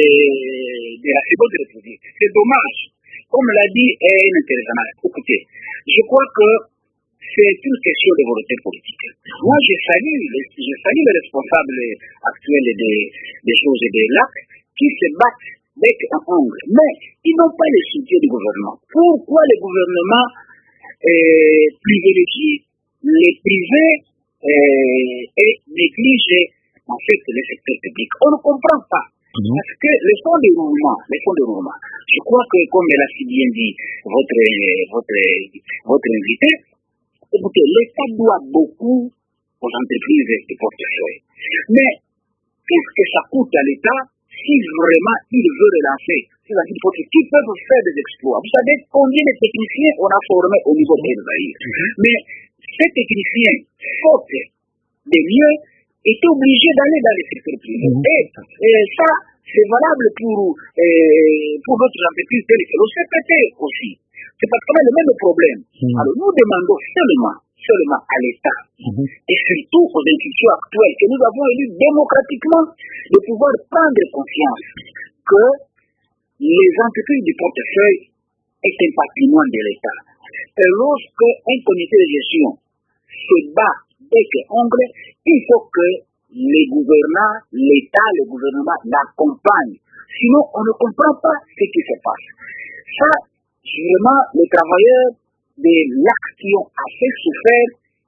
de la Seconde République. C'est dommage. Comme l'a dit un intervenant, écoutez, je crois que c'est une question de volonté politique. Moi, je salue, je salue les responsables actuels des, des choses et des lacs qui se battent bec en ongle, mais ils n'ont pas le soutien du gouvernement. Pourquoi le gouvernement euh, privilégie les privés euh, et néglige en fait le secteur public? On ne comprend pas. Parce que les fonds de roulement, les fonds de roulement, je crois que comme l'a si bien dit votre, votre, votre invité, écoutez, l'État doit beaucoup aux entreprises de portefeuille. Mais qu'est-ce que ça coûte à l'État si vraiment il veut relancer? C'est-à-dire qui peuvent faire des exploits. Vous savez combien de techniciens on a formés au niveau de l'État. Mais ces techniciens, faute de mieux, est obligé d'aller dans les secteurs privés. Mmh. Et, et ça, c'est valable pour, euh, pour d'autres entreprises telles que le C P T aussi. C'est parce qu'on a le même problème. Mmh. Alors nous demandons seulement, seulement à l'État, mmh. et surtout aux institutions actuelles que nous avons élues démocratiquement, de pouvoir prendre conscience que les entreprises du portefeuille est un patrimoine de l'État. Et lorsque un comité de gestion se bat bec et ongle, il faut que les gouvernants, l'État, le gouvernement l'accompagnent. Sinon, on ne comprend pas ce qui se passe. Ça, vraiment, les travailleurs de l'A C qui ont assez souffert,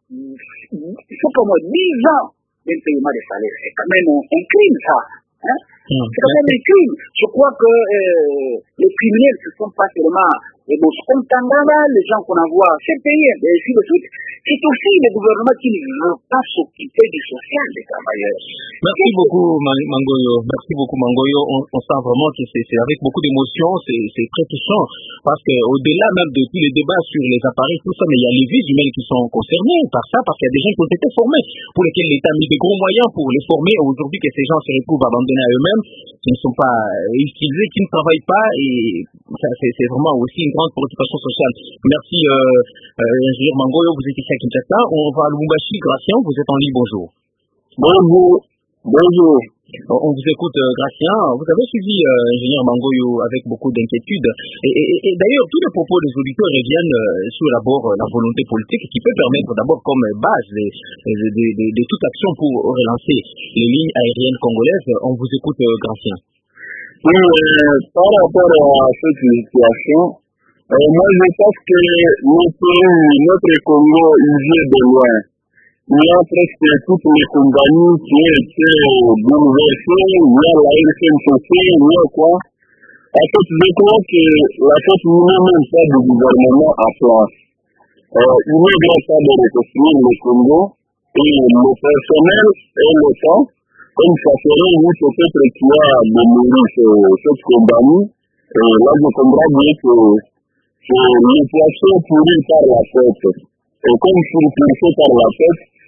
il faut comme dix ans d'un paiement de salaire. C'est quand même un crime, ça. Hein? Mmh. C'est quand même un crime. Je crois que euh, les criminels, ce ne sont pas seulement les Boscontangana, les gens qu'on envoie à ces pays, et ainsi de suite. C'est aussi le gouvernement qui ne veut pas s'occuper du social des travailleurs.
Merci beaucoup, Mangoyo. Merci beaucoup, Mangoyo. On, on sent vraiment que c'est avec beaucoup d'émotion, c'est très touchant. Parce qu'au-delà même de tous les débats sur les appareils, tout ça, mais il y a les vies humaines qui sont concernées par ça, parce qu'il y a des gens qui ont été formés, pour lesquels l'État a mis de gros moyens pour les former. Aujourd'hui, que ces gens se retrouvent abandonnés à eux-mêmes, qui ne sont pas utilisés, qui ne travaillent pas, et c'est vraiment aussi une grande préoccupation sociale. Merci, euh, euh, ingénieur Mangoyo, vous êtes ici à Kinshasa. On va à Lubumbashi. Gratien, vous êtes en ligne, bonjour.
Bonjour. Bonjour.
On vous écoute, euh, Gratien. Vous avez suivi euh, ingénieur Mangoyo avec beaucoup d'inquiétude. Et, et, et d'ailleurs, tous les propos des auditeurs reviennent euh, sur d'abord euh, la volonté politique qui peut permettre d'abord comme base de, de, de, de, de toute action pour relancer les lignes aériennes congolaises. On vous écoute, euh, Gratien.
Oui, euh, par rapport à cette situation, euh, moi je pense que notre, notre Congo, il vient de loin. Il y a presque toutes les compagnies qui ont été bouleversées, il y a la R C N C C, il y a quoi. En fait, je crois que la faute n'est même pas du gouvernement à place. Euh, il est bien ça de reconstruire le Congo et le personnel et le temps, comme ça serait lui peut-être qui a démoli cette compagnie. Et là, je comprends bien que c'est l'inflation pourrie par la tête. Et comme c'est poussé par la tête,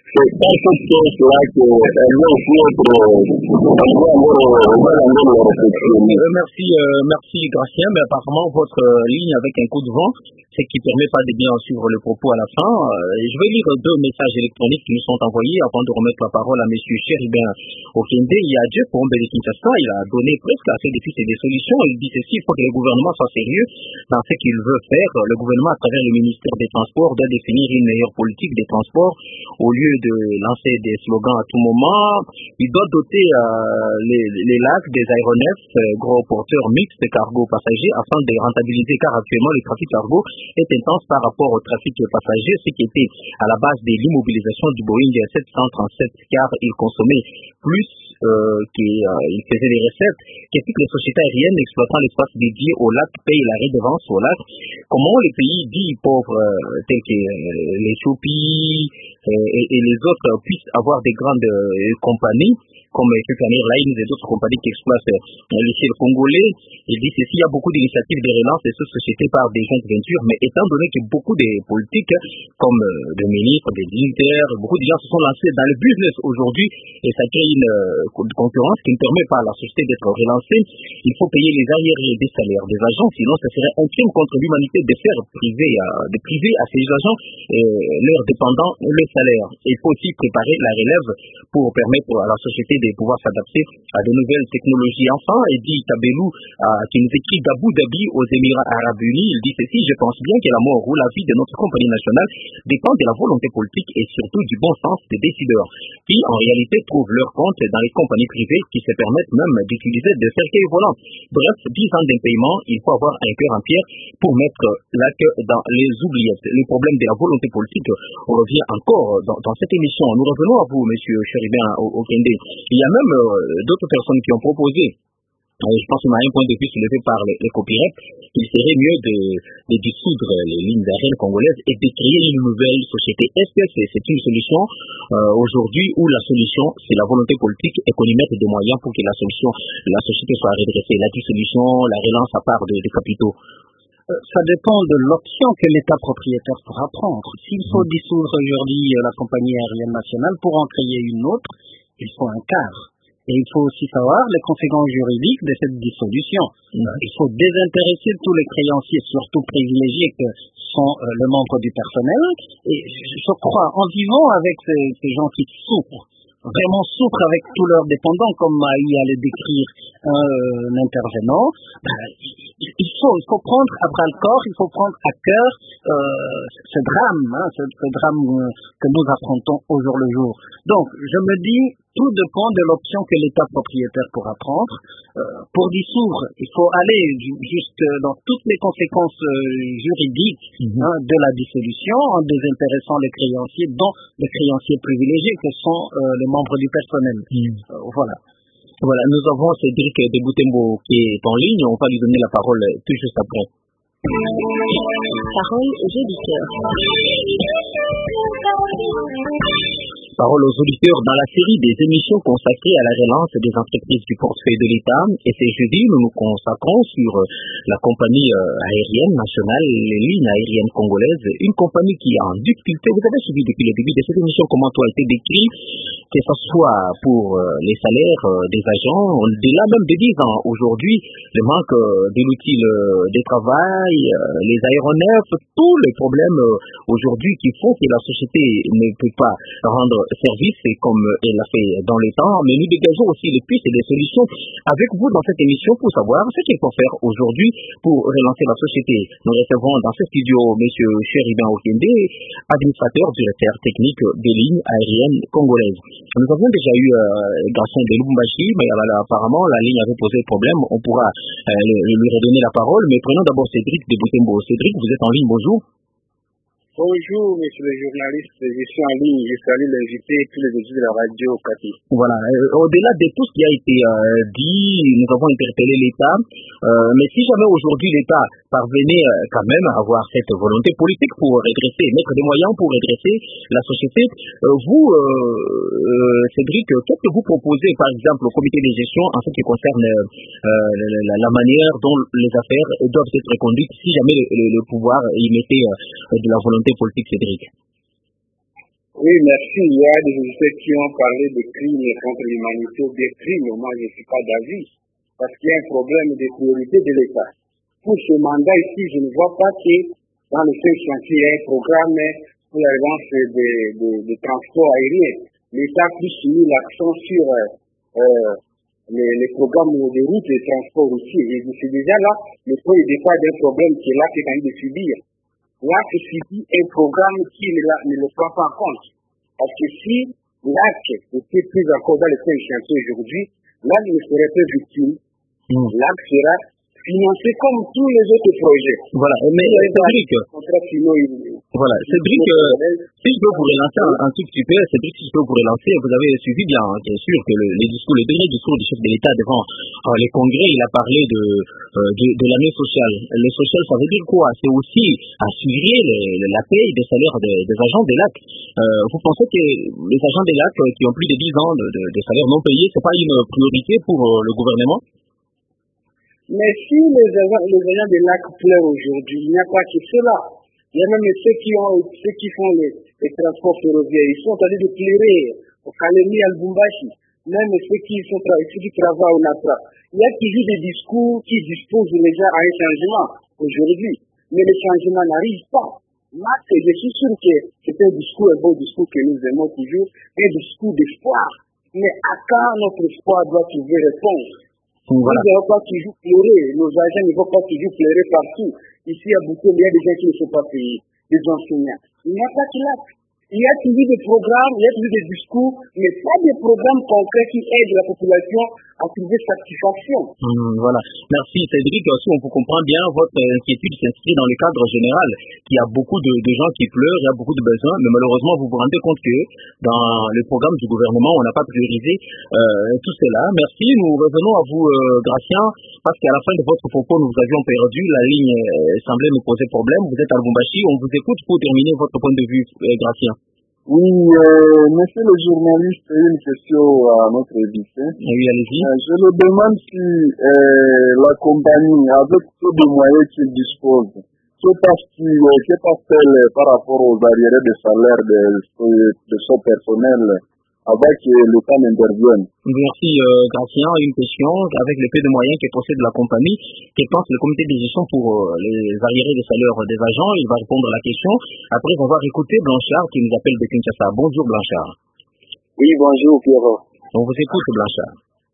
c'est par cette chose-là qu'elle va aussi être, elle va avoir leur réflexion.
Merci, euh, merci Gracien, mais apparemment votre euh, ligne avec un coup de vent, c'est qui ne permet pas de bien suivre le propos à la fin. Euh, je vais lire deux messages électroniques qui nous sont envoyés avant de remettre la parole à M. Chéribin Okende. Il y a Dieu pour Mbele Kinshasa, il a donné presque assez de pistes et des solutions. Il dit ceci, il faut que le gouvernement soit sérieux dans ce qu'il veut faire. Le gouvernement, à travers le ministère des Transports, doit définir une meilleure politique des transports au lieu de lancer des slogans à tout moment. Il doit doter euh, les, les lacs des aéronefs, euh, gros porteurs mixtes, cargo passagers, afin de rentabiliser, car actuellement le trafic cargo est intense par rapport au trafic passager, ce qui était à la base de l'immobilisation du Boeing sept cent trente-sept, car il consommait plus euh, qu'il euh, faisait des recettes. Qu'est-ce que les sociétés aériennes exploitant l'espace dédié au lac payent la redevance au lac? Comment les pays dits pauvres, euh, tels que euh, l'Éthiopie euh, et, et les autres, euh, puissent avoir des grandes euh, compagnies comme Ethiopian Airlines et d'autres compagnies qui exploitent euh, le ciel congolais? Il dit ceci, il y a beaucoup d'initiatives de relance de ces sociétés par des joint ventures, mais étant donné que beaucoup de politiques, comme euh, des ministres, des militaires, beaucoup de gens se sont lancés dans le business aujourd'hui, et ça crée une euh, concurrence qui ne permet pas à la société d'être relancée. Il faut payer les arriérés des salaires des agents, sinon ce serait un crime contre l'humanité de faire priver, euh, de priver à ces agents euh, leurs dépendants le salaire. Il faut aussi préparer la relève pour permettre à la société de pouvoir s'adapter à de nouvelles technologies. Enfin, il dit Tabelou, euh, qui nous écrit d'Abu Dhabi aux Émirats Arabes Unis, il dit ceci, je pense bien que la mort ou la vie de notre compagnie nationale dépend de la volonté politique et surtout du bon sens des décideurs, qui en réalité trouvent leur compte dans les compagnies privées qui se permettent même d'utiliser des cercueils volants. Bref, dix ans d'impayement, il faut avoir un cœur en pierre pour mettre la queue dans les oubliettes. Le problème de la volonté politique revient encore dans, dans cette émission. Nous revenons à vous, M. Chéribin Okende. Il y a même euh, d'autres personnes qui ont proposé, euh, je pense qu'on a un point de vue soulevé par les, les copyrights, il serait mieux de, de dissoudre les lignes aériennes congolaises et de créer une nouvelle société. Est-ce que c'est, c'est une solution euh, aujourd'hui, ou la solution c'est la volonté politique et qu'on y mette des moyens pour que la solution, la société soit redressée? La dissolution, la relance à part des de capitaux?
Ça dépend de l'option que l'État propriétaire pourra prendre. S'il faut dissoudre aujourd'hui la compagnie aérienne nationale pour en créer une autre, il faut un quart. Et il faut aussi savoir les conséquences juridiques de cette dissolution. Mmh. Il faut désintéresser tous les créanciers, surtout privilégiés que sont euh, les membres du personnel. Et je crois, en vivant avec ces, ces gens qui souffrent, vraiment souffrent avec tous leurs dépendants, comme a eu à le décrire un, euh, un intervenant, ben, il, il, faut, il faut prendre à bras le corps, il faut prendre à cœur euh, ce drame, hein, ce, ce drame euh, que nous affrontons au jour le jour. Donc, je me dis, tout dépend de l'option que l'État propriétaire pourra prendre. Euh, pour dissoudre, il faut aller juste dans toutes les conséquences euh, juridiques mmh. hein, de la dissolution, en désintéressant les créanciers, dont les créanciers privilégiés que sont euh, les membres du personnel. Mmh. Euh, voilà.
Voilà, nous avons Cédric de Boutembo qui est en ligne, on va lui donner la parole tout juste après.
Parole aux auditeurs.
Parole aux auditeurs dans la série des émissions consacrées à la relance des entreprises du portefeuille de l'État. Et c'est jeudi, nous nous consacrons sur la compagnie aérienne nationale, les lignes aériennes congolaises, une compagnie qui est en difficulté. Vous avez suivi depuis le début de cette émission comment tout a été décrit, que ce soit pour les salaires des agents, au-delà même de dix ans. Aujourd'hui, le manque de l'outil de travail, les aéronefs, tous les problèmes aujourd'hui qui font que la société ne peut pas rendre service comme elle l'a fait dans le temps, mais nous dégageons aussi les pistes et des solutions avec vous dans cette émission pour savoir ce qu'il faut faire aujourd'hui pour relancer la société. Nous recevons dans ce studio M. Chéribin Okende, administrateur, directeur technique des lignes aériennes congolaises. Nous avons déjà eu euh, Garçon de Lubumbashi, mais euh, apparemment la ligne avait posé problème, on pourra euh, lui redonner la parole, mais prenons d'abord Cédric de Boutembo. Cédric, vous êtes en ligne, bonjour.
Bonjour, monsieur le journaliste, je suis en ligne, je salue l'invité et tous les auditeurs de la radio Kati.
Voilà, euh, au-delà de tout ce qui a été euh, dit, nous avons interpellé l'État, euh, mais si jamais aujourd'hui l'État parvenait euh, quand même à avoir cette volonté politique pour redresser, mettre des moyens pour redresser la société, euh, vous, euh, euh, Cédric, qu'est-ce que vous proposez par exemple au comité de gestion en ce qui concerne euh, la, la manière dont les affaires doivent être conduites si jamais le, le, le pouvoir y mettait euh, de la volonté politique, Cédric?
Oui, merci. Il y a des auditeurs qui ont parlé de crimes contre l'humanité, des crimes. Moi, je ne suis pas d'avis. Parce qu'il y a un problème de priorité de l'État. Pour ce mandat ici, je ne vois pas que dans le seul chantier, il y a un programme pour la relance de, de, de transport aérien. L'État a plus mis l'accent sur euh, les, les programmes de route et de transport aussi. Et c'est déjà là le point de départ d'un problème qui est là qui est en train de subir. Là, c'est subi un programme qui ne, la, ne le prend pas en compte. Parce que si l'A C était pris en compte dans le seul chantier aujourd'hui, l'A C ne serait pas victime. Mmh. L'A C sera financé comme tous les autres projets.
Voilà, mais Cédric, voilà, Cédric, euh, si je peux vous relancer un, un tout petit peu, Cédric, si je peux vous relancer, vous avez suivi bien, hein, bien sûr, que le, les discours, le dernier discours du chef de l'État devant euh, les congrès, il a parlé de, euh, de, de l'année sociale. Le social, ça veut dire quoi? C'est aussi assurer les, la paye des salaires des, des agents des lacs. Euh, vous pensez que les agents des lacs qui ont plus de dix ans de, de, de salaire non payé, c'est pas une priorité pour euh, le gouvernement?
Mais si les agents, les agents de l'A C pleurent aujourd'hui, il n'y a pas que cela. Il y a même ceux qui, ont, ceux qui font les, les transports ferroviaires. Ils sont en train de pleurer au Kalemi, à Lubumbashi. Même ceux qui, sont, ceux qui travaillent au Natra. Il y a toujours des discours qui disposent les gens à un changement aujourd'hui. Mais le changement n'arrive pas. Max, je suis sûr que c'est un discours, un beau discours que nous aimons toujours, un discours d'espoir. Mais à quand notre espoir doit trouver réponse? Voilà. Nous ne devons pas toujours pleurer, nos agents ne vont pas toujours pleurer partout. Ici à Boukou, il y a des gens qui ne sont pas payés, des enseignants. Il n'y a pas de lac. Il y a toujours des programmes, il y a toujours des discours, mais pas des programmes concrets qui aident la population à trouver satisfaction.
Mmh, voilà. Merci Cédric. Aussi, on vous comprend bien, votre inquiétude s'inscrit dans le cadre général, qu'il y a beaucoup de, de gens qui pleurent, il y a beaucoup de besoins, mais malheureusement, vous vous rendez compte que dans le programme du gouvernement, on n'a pas priorisé euh, tout cela. Merci. Nous revenons à vous, euh, Gratien, parce qu'à la fin de votre propos, nous vous avions perdu. La ligne euh, semblait nous poser problème. Vous êtes à Lubumbashi. On vous écoute pour terminer votre point de vue, euh, Gratien.
Oui, euh, monsieur le journaliste, une question à notre invité.
Oui, allez-y.
Euh, je me demande si euh, la compagnie, avec tous les moyens qu'il dispose, que passe-t-il, que passe-t-elle par rapport aux arriérés de salaire de, de son personnel avant que l'État n'intervienne?
Merci, euh, Gratien. Une question. Avec le peu de moyens que possède la compagnie, que pense le comité de gestion pour euh, les arriérés de salaire des agents? Il va répondre à la question après avoir écouté Blanchard qui nous appelle de Kinshasa. Bonjour, Blanchard.
Oui, bonjour, Pierrot.
On vous écoute, Blanchard.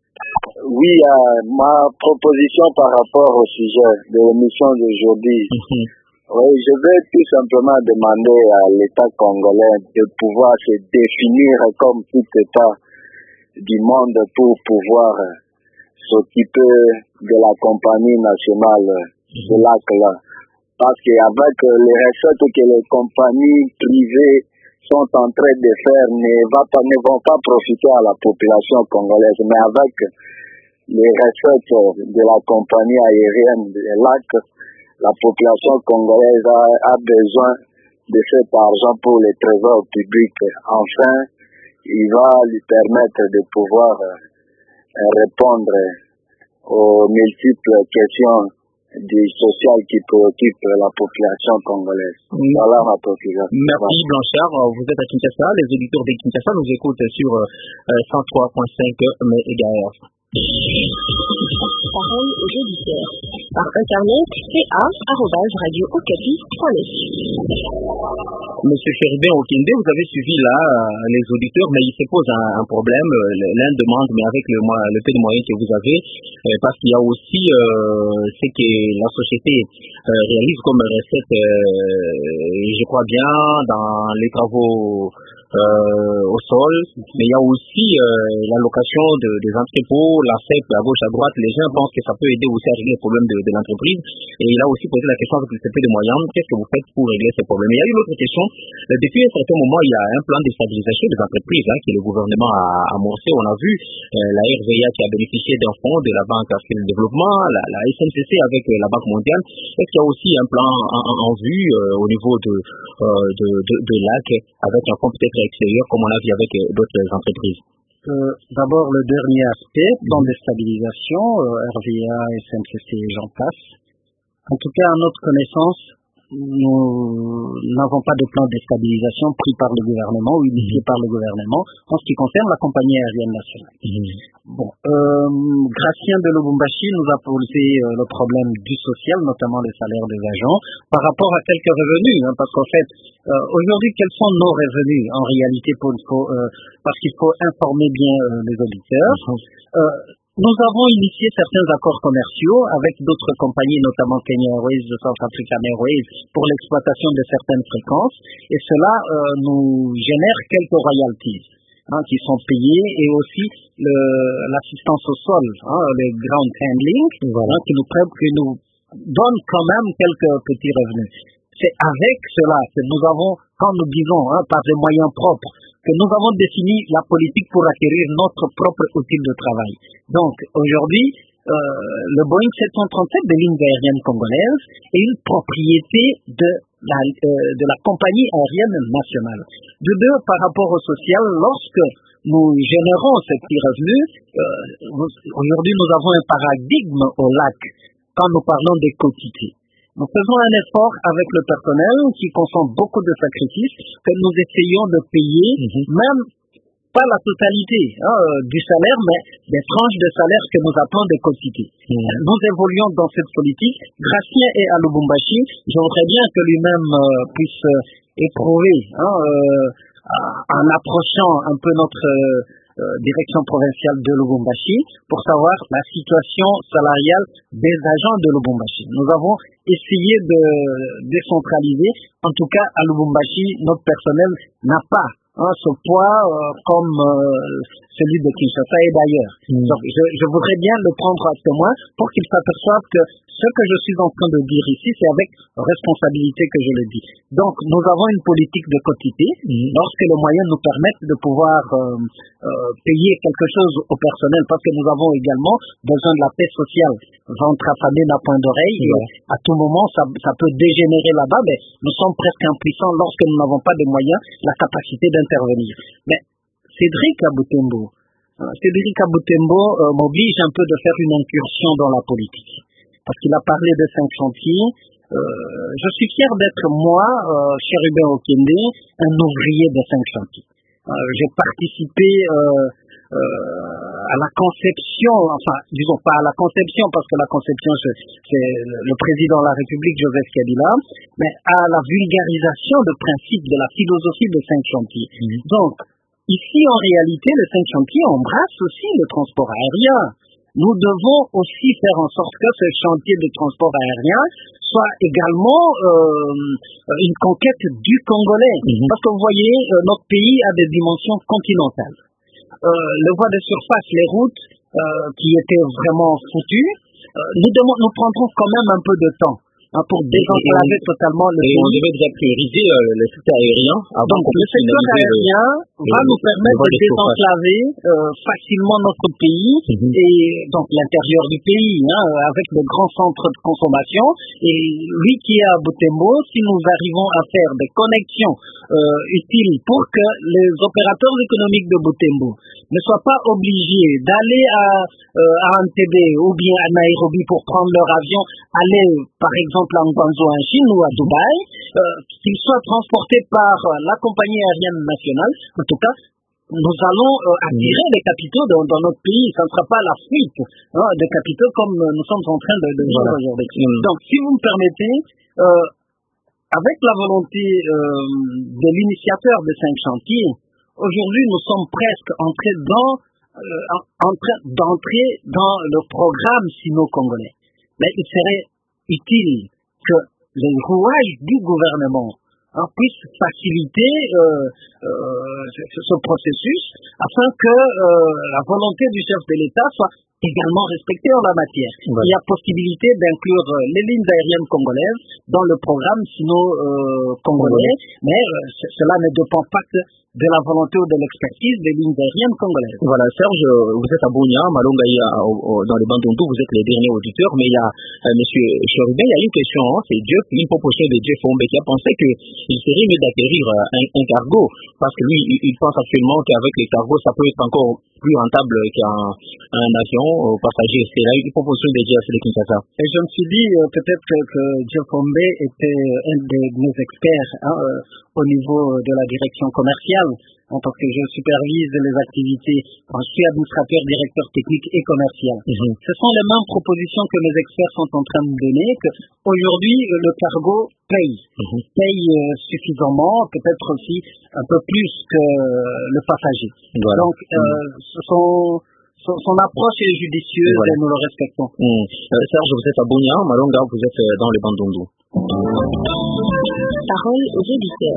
Oui, euh, ma proposition par rapport au sujet de l'émission d'aujourd'hui. Oui, je vais tout simplement demander à l'État congolais de pouvoir se définir comme tout État du monde pour pouvoir s'occuper de la compagnie nationale de l'A C là. Parce qu'avec les recettes que les compagnies privées sont en train de faire ne, va pas, ne vont pas profiter à la population congolaise, mais avec les recettes de la compagnie aérienne de l'A C, la population congolaise a, a besoin de cet argent pour les trésors publics. Enfin, il va lui permettre de pouvoir euh, répondre aux multiples questions du social qui préoccupent la population congolaise.
Oui.
Voilà ma proposition.
Merci Blanchard. Vous êtes à Kinshasa. Les auditeurs de Kinshasa nous écoutent sur euh, cent trois virgule cinq mégahertz.
Parole aux auditeurs. Par internet, c a arobase radio okapi point net.
Monsieur Cherubin Okinde, vous avez suivi là euh, les auditeurs, mais il se pose un, un problème. L'un demande, mais avec le, le peu de moyens que vous avez, euh, parce qu'il y a aussi euh, ce que la société euh, réalise comme recette, euh, je crois bien, dans les travaux euh, au sol, mais il y a aussi euh, l'allocation de, des entrepôts, la C E P à gauche, à droite. Les gens pensent que ça peut aider aussi à régler les problèmes de, de l'entreprise. Et il a aussi posé la question avec le C P de moyens, qu'est-ce que vous faites pour régler ces problèmes? Il y a une autre question. Depuis un certain moment, il y a un plan de stabilisation des entreprises hein, que le gouvernement a amorcé. On a vu euh, la R V A qui a bénéficié d'un fonds de la Banque africaine de développement, la, la S N C C avec euh, la Banque mondiale. Est-ce qu'il y a aussi un plan en, en, en vue euh, au niveau de, euh, de, de, de l'A C avec un fonds peut-être extérieur comme on a vu avec euh, d'autres entreprises?
Euh, D'abord, le dernier aspect, plan de stabilisation, euh, R V A, S N C C, j'en passe. En tout cas, à notre connaissance, nous n'avons pas de plan de stabilisation pris par le gouvernement ou initié par le gouvernement en ce qui concerne la compagnie aérienne nationale. Mmh. Bon, euh, Gratien de Lubumbashi nous a posé euh, le problème du social, notamment les salaires des agents, par rapport à quelques revenus, hein, parce qu'en fait, euh, aujourd'hui, quels sont nos revenus en réalité pour, pour, euh, parce qu'il faut informer bien euh, les auditeurs. Mmh. Euh, Nous avons initié certains accords commerciaux avec d'autres compagnies, notamment Kenya Airways, South African Airways, pour l'exploitation de certaines fréquences. Et cela euh, nous génère quelques royalties hein, qui sont payées et aussi le, l'assistance au sol, hein, le ground handling, voilà, qui, nous, qui nous donne quand même quelques petits revenus. C'est avec cela que nous avons, quand nous disons hein, par des moyens propres, que nous avons défini la politique pour acquérir notre propre outil de travail. Donc, aujourd'hui, euh, le Boeing sept cent trente-sept des lignes aériennes congolaises est une propriété de la, euh, de la compagnie aérienne nationale. De deux, par rapport au social, lorsque nous générons ces petits revenus, euh, aujourd'hui nous avons un paradigme au lac quand nous parlons des quotités. Nous faisons un effort avec le personnel qui consomme beaucoup de sacrifices que nous essayons de payer, mm-hmm. même pas la totalité hein, du salaire, mais des tranches de salaire que nous appelons des quotités. Mm-hmm. Nous évoluons dans cette politique. Gratien est à Lubumbashi. Je voudrais bien que lui-même euh, puisse euh, éprouver, hein, euh, en approchant un peu notre euh, Euh, direction provinciale de Lubumbashi pour savoir la situation salariale des agents de Lubumbashi. Nous avons essayé de décentraliser. En tout cas, à Lubumbashi, notre personnel n'a pas hein, ce poids euh, comme euh, celui de Kinshasa et d'ailleurs. Mmh. Donc, je, je voudrais bien le prendre à témoin pour qu'il s'aperçoive que ce que je suis en train de dire ici, c'est avec responsabilité que je le dis. Donc, nous avons une politique de quotité mmh. lorsque les moyens nous permettent de pouvoir euh, euh, payer quelque chose au personnel, parce que nous avons également besoin de la paix sociale. Ventre affamé n'a point d'oreille, mmh. et à tout moment, ça, ça peut dégénérer là-bas, mais nous sommes presque impuissants lorsque nous n'avons pas de moyens, la capacité d'intervenir. Mais Cédric Aboutembo, euh, Cédric Aboutembo euh, m'oblige un peu de faire une incursion dans la politique. Parce qu'il a parlé de cinq chantiers. Euh, je suis fier d'être moi, euh, Chérubin Okende, un ouvrier de cinq chantiers. Euh, j'ai participé euh, euh, à la conception, enfin, disons pas à la conception, parce que la conception, c'est, c'est le président de la République, Joseph Kabila, mais à la vulgarisation de principes de la philosophie de cinq chantiers. Mmh. Donc, ici, en réalité, les cinq chantiers embrassent aussi le transport aérien. Nous devons aussi faire en sorte que ce chantier de transport aérien soit également euh, une conquête du Congolais. Mm-hmm. Parce que vous voyez, euh, notre pays a des dimensions continentales. Euh, les voies de surface, les routes euh, qui étaient vraiment foutues, euh, nous, demandons, nous prendrons quand même un peu de temps hein, pour désenclaver totalement le pays.
Et on devait déjà prioriser euh, le secteur aérien.
Donc le secteur aérien le, va le, nous permettre de désenclaver euh, facilement notre pays mm-hmm. et donc l'intérieur du pays hein, avec de grands centres de consommation. Et lui qui est à Butembo, si nous arrivons à faire des connexions euh, utiles pour que les opérateurs économiques de Butembo ne soient pas obligés d'aller à, euh, à Entebbe ou bien à Nairobi pour prendre leur avion, aller par exemple à Ngwanzo en Chine ou à Dubaï, euh, qu'ils soient transportés par euh, la compagnie aérienne nationale. En tout cas, nous allons euh, attirer les capitaux dans, dans notre pays. Ça ne sera pas la fuite hein, des capitaux comme euh, nous sommes en train de le vivre voilà. aujourd'hui. Mmh. Donc, si vous me permettez, euh, avec la volonté euh, de l'initiateur de cinq chantiers, aujourd'hui nous sommes presque entrés dans, euh, en train d'entrer dans le programme sino-congolais. Mais il serait utile que les rouages du gouvernement hein, puissent faciliter euh, euh, ce, ce processus afin que euh, la volonté du chef de l'État soit également respectée en la matière. Ouais. Il y a possibilité d'inclure euh, les lignes aériennes congolaises dans le programme sino-congolais, euh, mais euh, c- cela ne dépend pas que de la volonté ou de l'expertise des lignes aériennes congolaises.
Voilà, Serge, vous êtes à Bounia, Malongaï, dans les Bandundu, vous êtes les derniers auditeurs, mais il y a euh, monsieur Chérubin, il y a une question, hein, c'est Jeff, une proposition de Jeff Ombe qui a pensé qu'il serait mieux d'acquérir un, un cargo, parce que lui, il, il pense actuellement qu'avec les cargos, ça peut être encore plus rentable qu'un un avion, euh, partagée. C'est là une proposition de Dias de Kinshasa.
Et je me suis dit euh, peut-être que, que Diofombe était un de nos experts hein, euh, au niveau de la direction commerciale, hein, parce que je supervise les activités. Enfin, je suis administrateur, directeur technique et commercial. Mm-hmm. Ce sont les mêmes propositions que mes experts sont en train de donner, qu'aujourd'hui le cargo paye, mm-hmm. paye euh, suffisamment, peut-être aussi un peu plus que le passager. Voilà. Donc, euh, mm-hmm. ce sont Son, son approche est judicieuse voilà. Et nous le respectons.
Mmh. Euh, Serge, vous êtes à Bunia, Malonga, vous êtes dans les Bandundu.
Parole aux auditeurs.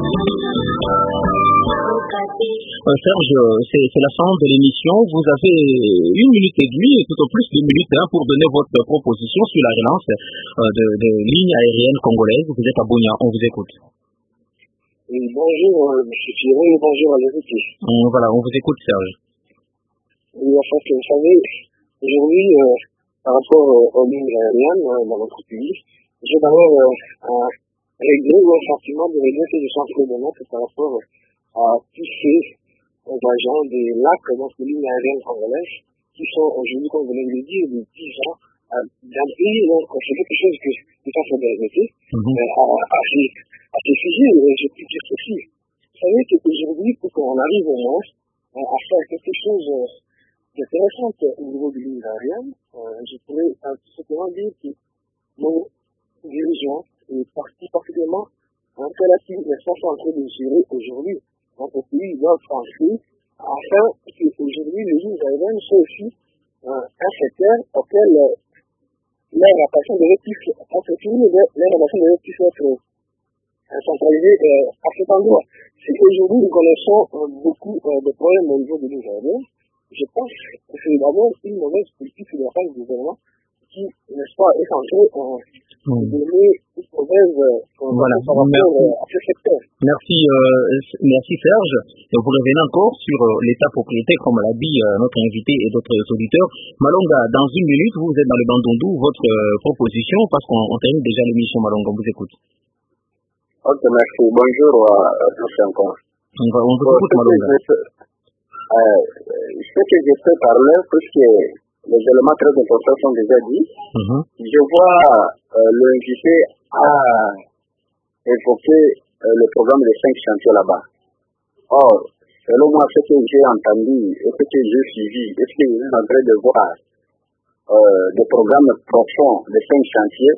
Euh, Serge, c'est, c'est la fin de l'émission. Vous avez une minute et demie, tout au plus deux minutes hein, pour donner votre proposition sur la relance euh, de, de lignes aériennes congolaises. Vous êtes à Bunia, on vous écoute.
Oui, bonjour, euh, M. Thierry, bonjour à l'équipe.
Mmh, voilà, on vous écoute, Serge.
Oui, en fait, vous savez, aujourd'hui, euh, par rapport euh, aux lignes aériennes euh, dans notre pays, j'ai d'abord euh, un regret ou un sentiment de regret que je suis en train de mettre par rapport à tous ces agents des lacs, donc les lignes aériennes congolaises, qui sont aujourd'hui, comme vous venez de le dire, de dix ans euh, d'un pays, donc c'est quelque chose que nous avons fait regretter. Mm-hmm. Euh, à, à, ces, à ces sujets, je peux dire ceci. Vous savez qu'aujourd'hui, pour qu'on arrive au moins euh, à faire quelque chose euh, intéressante au niveau de lignes aériennes, euh, je pourrais euh, tout simplement dire que nos dirigeants, et partis particulièrement en relative sont en train de gérer aujourd'hui notre pays, doivent penser afin qu'aujourd'hui les lignes aériennes soient aussi euh, un secteur auquel euh, leur application devrait plus leur application devrait plus être euh, centralisée euh, à cet endroit. C'est qu'aujourd'hui nous connaissons euh, beaucoup euh, de problèmes au niveau des lignes aériennes. Je pense que c'est d'abord une mauvaise politique de la part du gouvernement qui, n'est-ce pas, est censée euh, mmh. donner une mauvaise euh,
voilà.
par rapport euh, à ce secteur.
Merci, euh, merci Serge. Et vous revenez encore sur euh, l'état propriété, comme l'a dit euh, notre invité et d'autres auditeurs. Malonga, dans une minute, vous êtes dans le Bandundu, votre euh, proposition, parce qu'on on termine déjà l'émission. Malonga, on vous écoute.
Ok, merci. Bonjour à tous encore.
On, va, on vous écoute, Malonga.
Euh, ce que je peux parler, puisque les éléments très importants sont déjà dits, mm-hmm. je vois euh, l'invité à évoquer euh, le programme des cinq chantiers là-bas. Or, selon moi, ce que j'ai entendu et ce que j'ai suivi, est-ce que vous êtes en train de voir euh, des programmes profonds des cinq chantiers,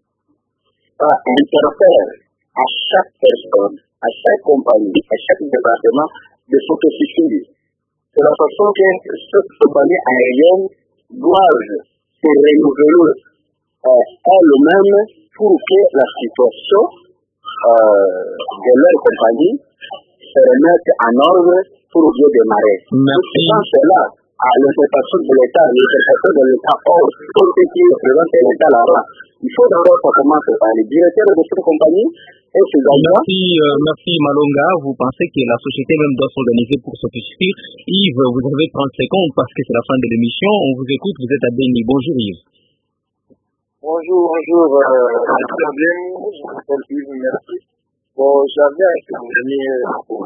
ça interfère à chaque personne, à chaque compagnie, à chaque département de s'autosuffire. C'est la façon que cette compagnie aérienne doivent se renouveler euh, elles-mêmes pour que la situation euh, de leur compagnie se remette en ordre pour bien démarrer.
Merci.
Dans cela, à l'interprétation de l'État, l'interprétation de l'État, or, pour ce qui représente l'État là-bas, il faut d'abord commencer par les directeurs de cette compagnie.
Merci, euh, merci Malonga. Vous pensez que la société même doit s'organiser pour s'autosuffire. Yves, vous avez trente secondes parce que c'est la fin de l'émission. On vous écoute, vous êtes à Béni. Bonjour Yves.
Bonjour, bonjour. Euh, très bien. Je m'appelle Yves, merci. Bon, j'avais un premier pour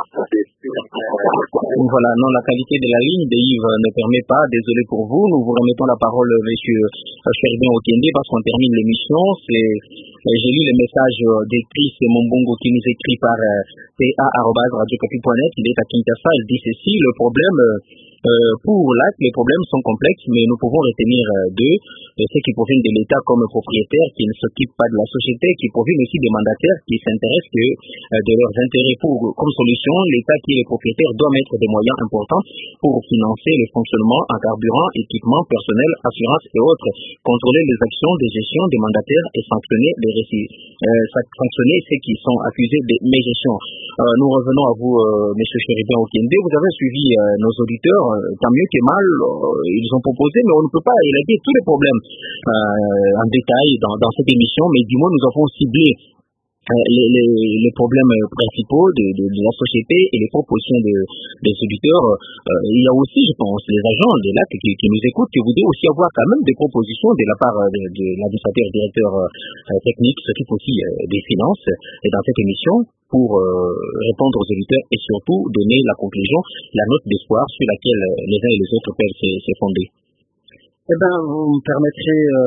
Voilà, non, la qualité de la ligne de Yves ne permet pas. Désolé pour vous. Nous vous remettons la parole, monsieur Cherubin Okende, parce qu'on termine l'émission. C'est, j'ai lu le message d'écrit, c'est Mombongo qui nous écrit par p a arobase radio okapi point net. Il est à Kinshasa. Il dit ceci: le problème euh, pour l'A C, les problèmes sont complexes, mais nous pouvons retenir euh, deux, euh, ceux qui proviennent de l'État comme propriétaires, qui ne s'occupent pas de la société, qui proviennent aussi des mandataires qui s'intéressent que euh, de leurs intérêts. Pour, comme solution, l'État qui est le propriétaire doit mettre des moyens importants pour financer le fonctionnement en carburant, équipement personnel, assurance et autres, contrôler les actions de gestion des mandataires et sanctionner les récits, euh, sanctionner ceux qui sont accusés de mégestion. Euh, nous revenons à vous, euh, M. Cherubin Okende. Vous avez suivi euh, nos auditeurs, euh, tant mieux que mal, euh, ils ont proposé, mais on ne peut pas élaguer tous les problèmes euh, en détail dans, dans cette émission, mais du moins nous avons ciblé Les, les, les problèmes principaux de, de, de la société et les propositions de, des auditeurs. Euh, il y a aussi, je pense, les agents de l'A C qui, qui nous écoutent, qui voudraient aussi avoir quand même des propositions de la part de, de l'administrateur directeur euh, technique, qui s'occupe aussi euh, des finances, et dans cette émission, pour euh, répondre aux auditeurs et surtout donner la conclusion, la note d'espoir sur laquelle les uns et les autres peuvent se, se fonder.
Eh bien, vous me permettrez euh,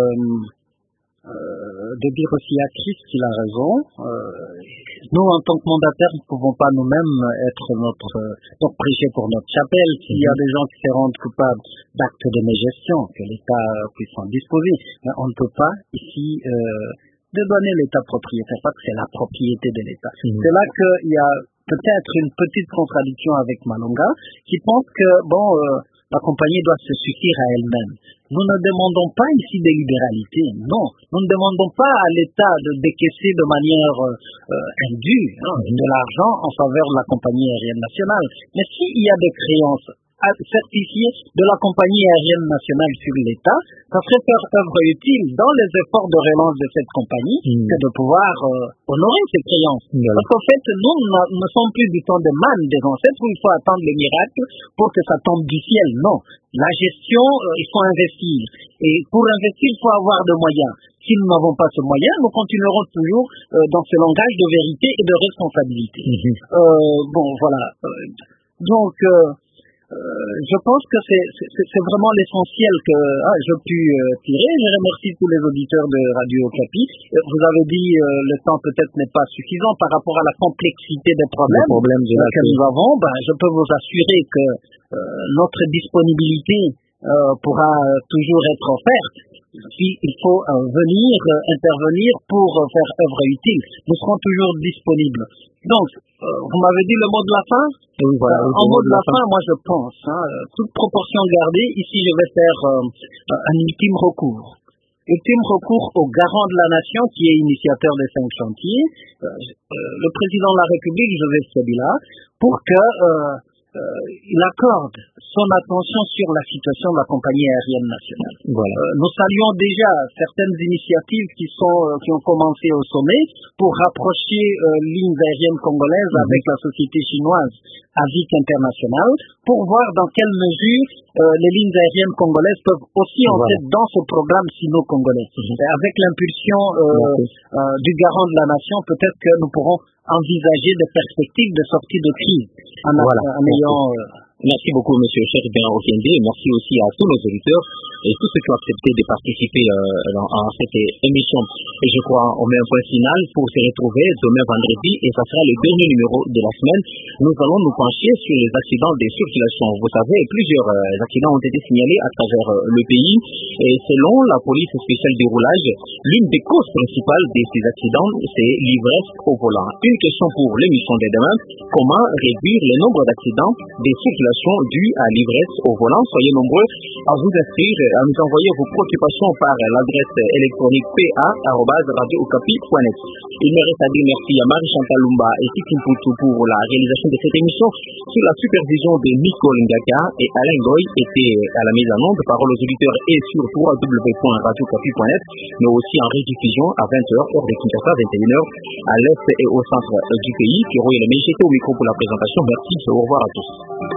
euh, de dire aussi à Christ qu'il a raison. Euh, nous, en tant que mandataires, nous ne pouvons pas nous-mêmes être notre, euh, donc prêcher pour notre chapelle. S'il y a des gens qui se rendent coupables d'actes de mégestion, que l'État puisse en disposer. Mais on ne peut pas ici euh, de donner l'État propriétaire, parce que c'est la propriété de l'État. Mmh. C'est là qu'il y a peut-être une petite contradiction avec Malonga, qui pense que, bon, euh, la compagnie doit se suffire à elle-même. Nous ne demandons pas ici des libéralités, non. Nous ne demandons pas à l'État de décaisser de manière euh, indue hein, de l'argent en faveur de la compagnie aérienne nationale. Mais s'il y a des créances certifiées de la compagnie aérienne nationale sur l'État, ça serait faire œuvre utile dans les efforts de relance de cette compagnie mmh. que de pouvoir euh, honorer ces créances. Mmh. Parce qu'en fait, nous ne sommes plus du temps de manne des ancêtres où il faut attendre les miracles pour que ça tombe du ciel. Non. La gestion, euh, il faut investir. Et pour investir, il faut avoir de moyens. Si nous n'avons pas ce moyen, nous continuerons toujours euh, dans ce langage de vérité et de responsabilité. Mmh. Euh, bon, voilà. Euh, donc... Euh, Euh, je pense que c'est, c'est, c'est vraiment l'essentiel que ah, j'ai pu euh, tirer. Je remercie tous les auditeurs de Radio Okapi. Euh, vous avez dit euh, le temps peut-être n'est pas suffisant par rapport à la complexité des problèmes, problèmes de que nous avons. Ben, je peux vous assurer que euh, notre disponibilité euh, pourra toujours être offerte. S'il faut euh, venir, euh, intervenir pour euh, faire œuvre utile, nous serons toujours disponibles. Donc, euh, vous m'avez dit le mot de la fin. Oui, voilà, euh, en mot de la fin, fin, moi je pense, hein, toute proportion gardée, ici je vais faire euh, un ultime recours. Ultime recours au garant de la nation qui est initiateur des cinq chantiers, euh, euh, le président de la République, Joseph Kabila, pour que euh, euh, il accorde son attention sur la situation de la compagnie aérienne nationale. Voilà. Euh, nous saluons déjà certaines initiatives qui sont euh, qui ont commencé au sommet pour rapprocher euh, lignes aériennes congolaises mmh. avec la société chinoise Avic International, pour voir dans quelle mesure euh, les lignes aériennes congolaises peuvent aussi entrer voilà. dans ce programme sino-congolais. Mmh. Avec l'impulsion euh, mmh. euh, du garant de la nation, peut-être que nous pourrons envisager des perspectives de sortie de crise en, voilà. en ayant... Euh,
Merci beaucoup, monsieur Cheikh Ben Okende. Merci aussi à tous nos auditeurs et tous ceux qui ont accepté de participer euh, dans, à cette émission. Et je crois, on met un point final pour se retrouver demain vendredi et ça sera le dernier numéro de la semaine. Nous allons nous pencher sur les accidents de circulation. Vous savez, plusieurs euh, accidents ont été signalés à travers euh, le pays et selon la police spéciale du roulage, l'une des causes principales de ces accidents, c'est l'ivresse au volant. Une question pour l'émission de demain, comment réduire le nombre d'accidents de circulation due à l'ivresse au volant. Soyez nombreux à vous inscrire, à nous envoyer vos préoccupations par l'adresse électronique p a arobase radio okapi point net. Il me reste à dire merci à Marie-Chantal Lumba et Titi Mputu pour la réalisation de cette émission sous la supervision de Nicole Ngaka et Alain Goy était à la mise en onde. Parole aux auditeurs et sur w w w point radio okapi point net, mais aussi en rediffusion à vingt heures, heure de Kinshasa, vingt et une heures à l'est et au centre du pays. Pierrot et le Méjité au micro pour la présentation. Merci et au revoir à tous.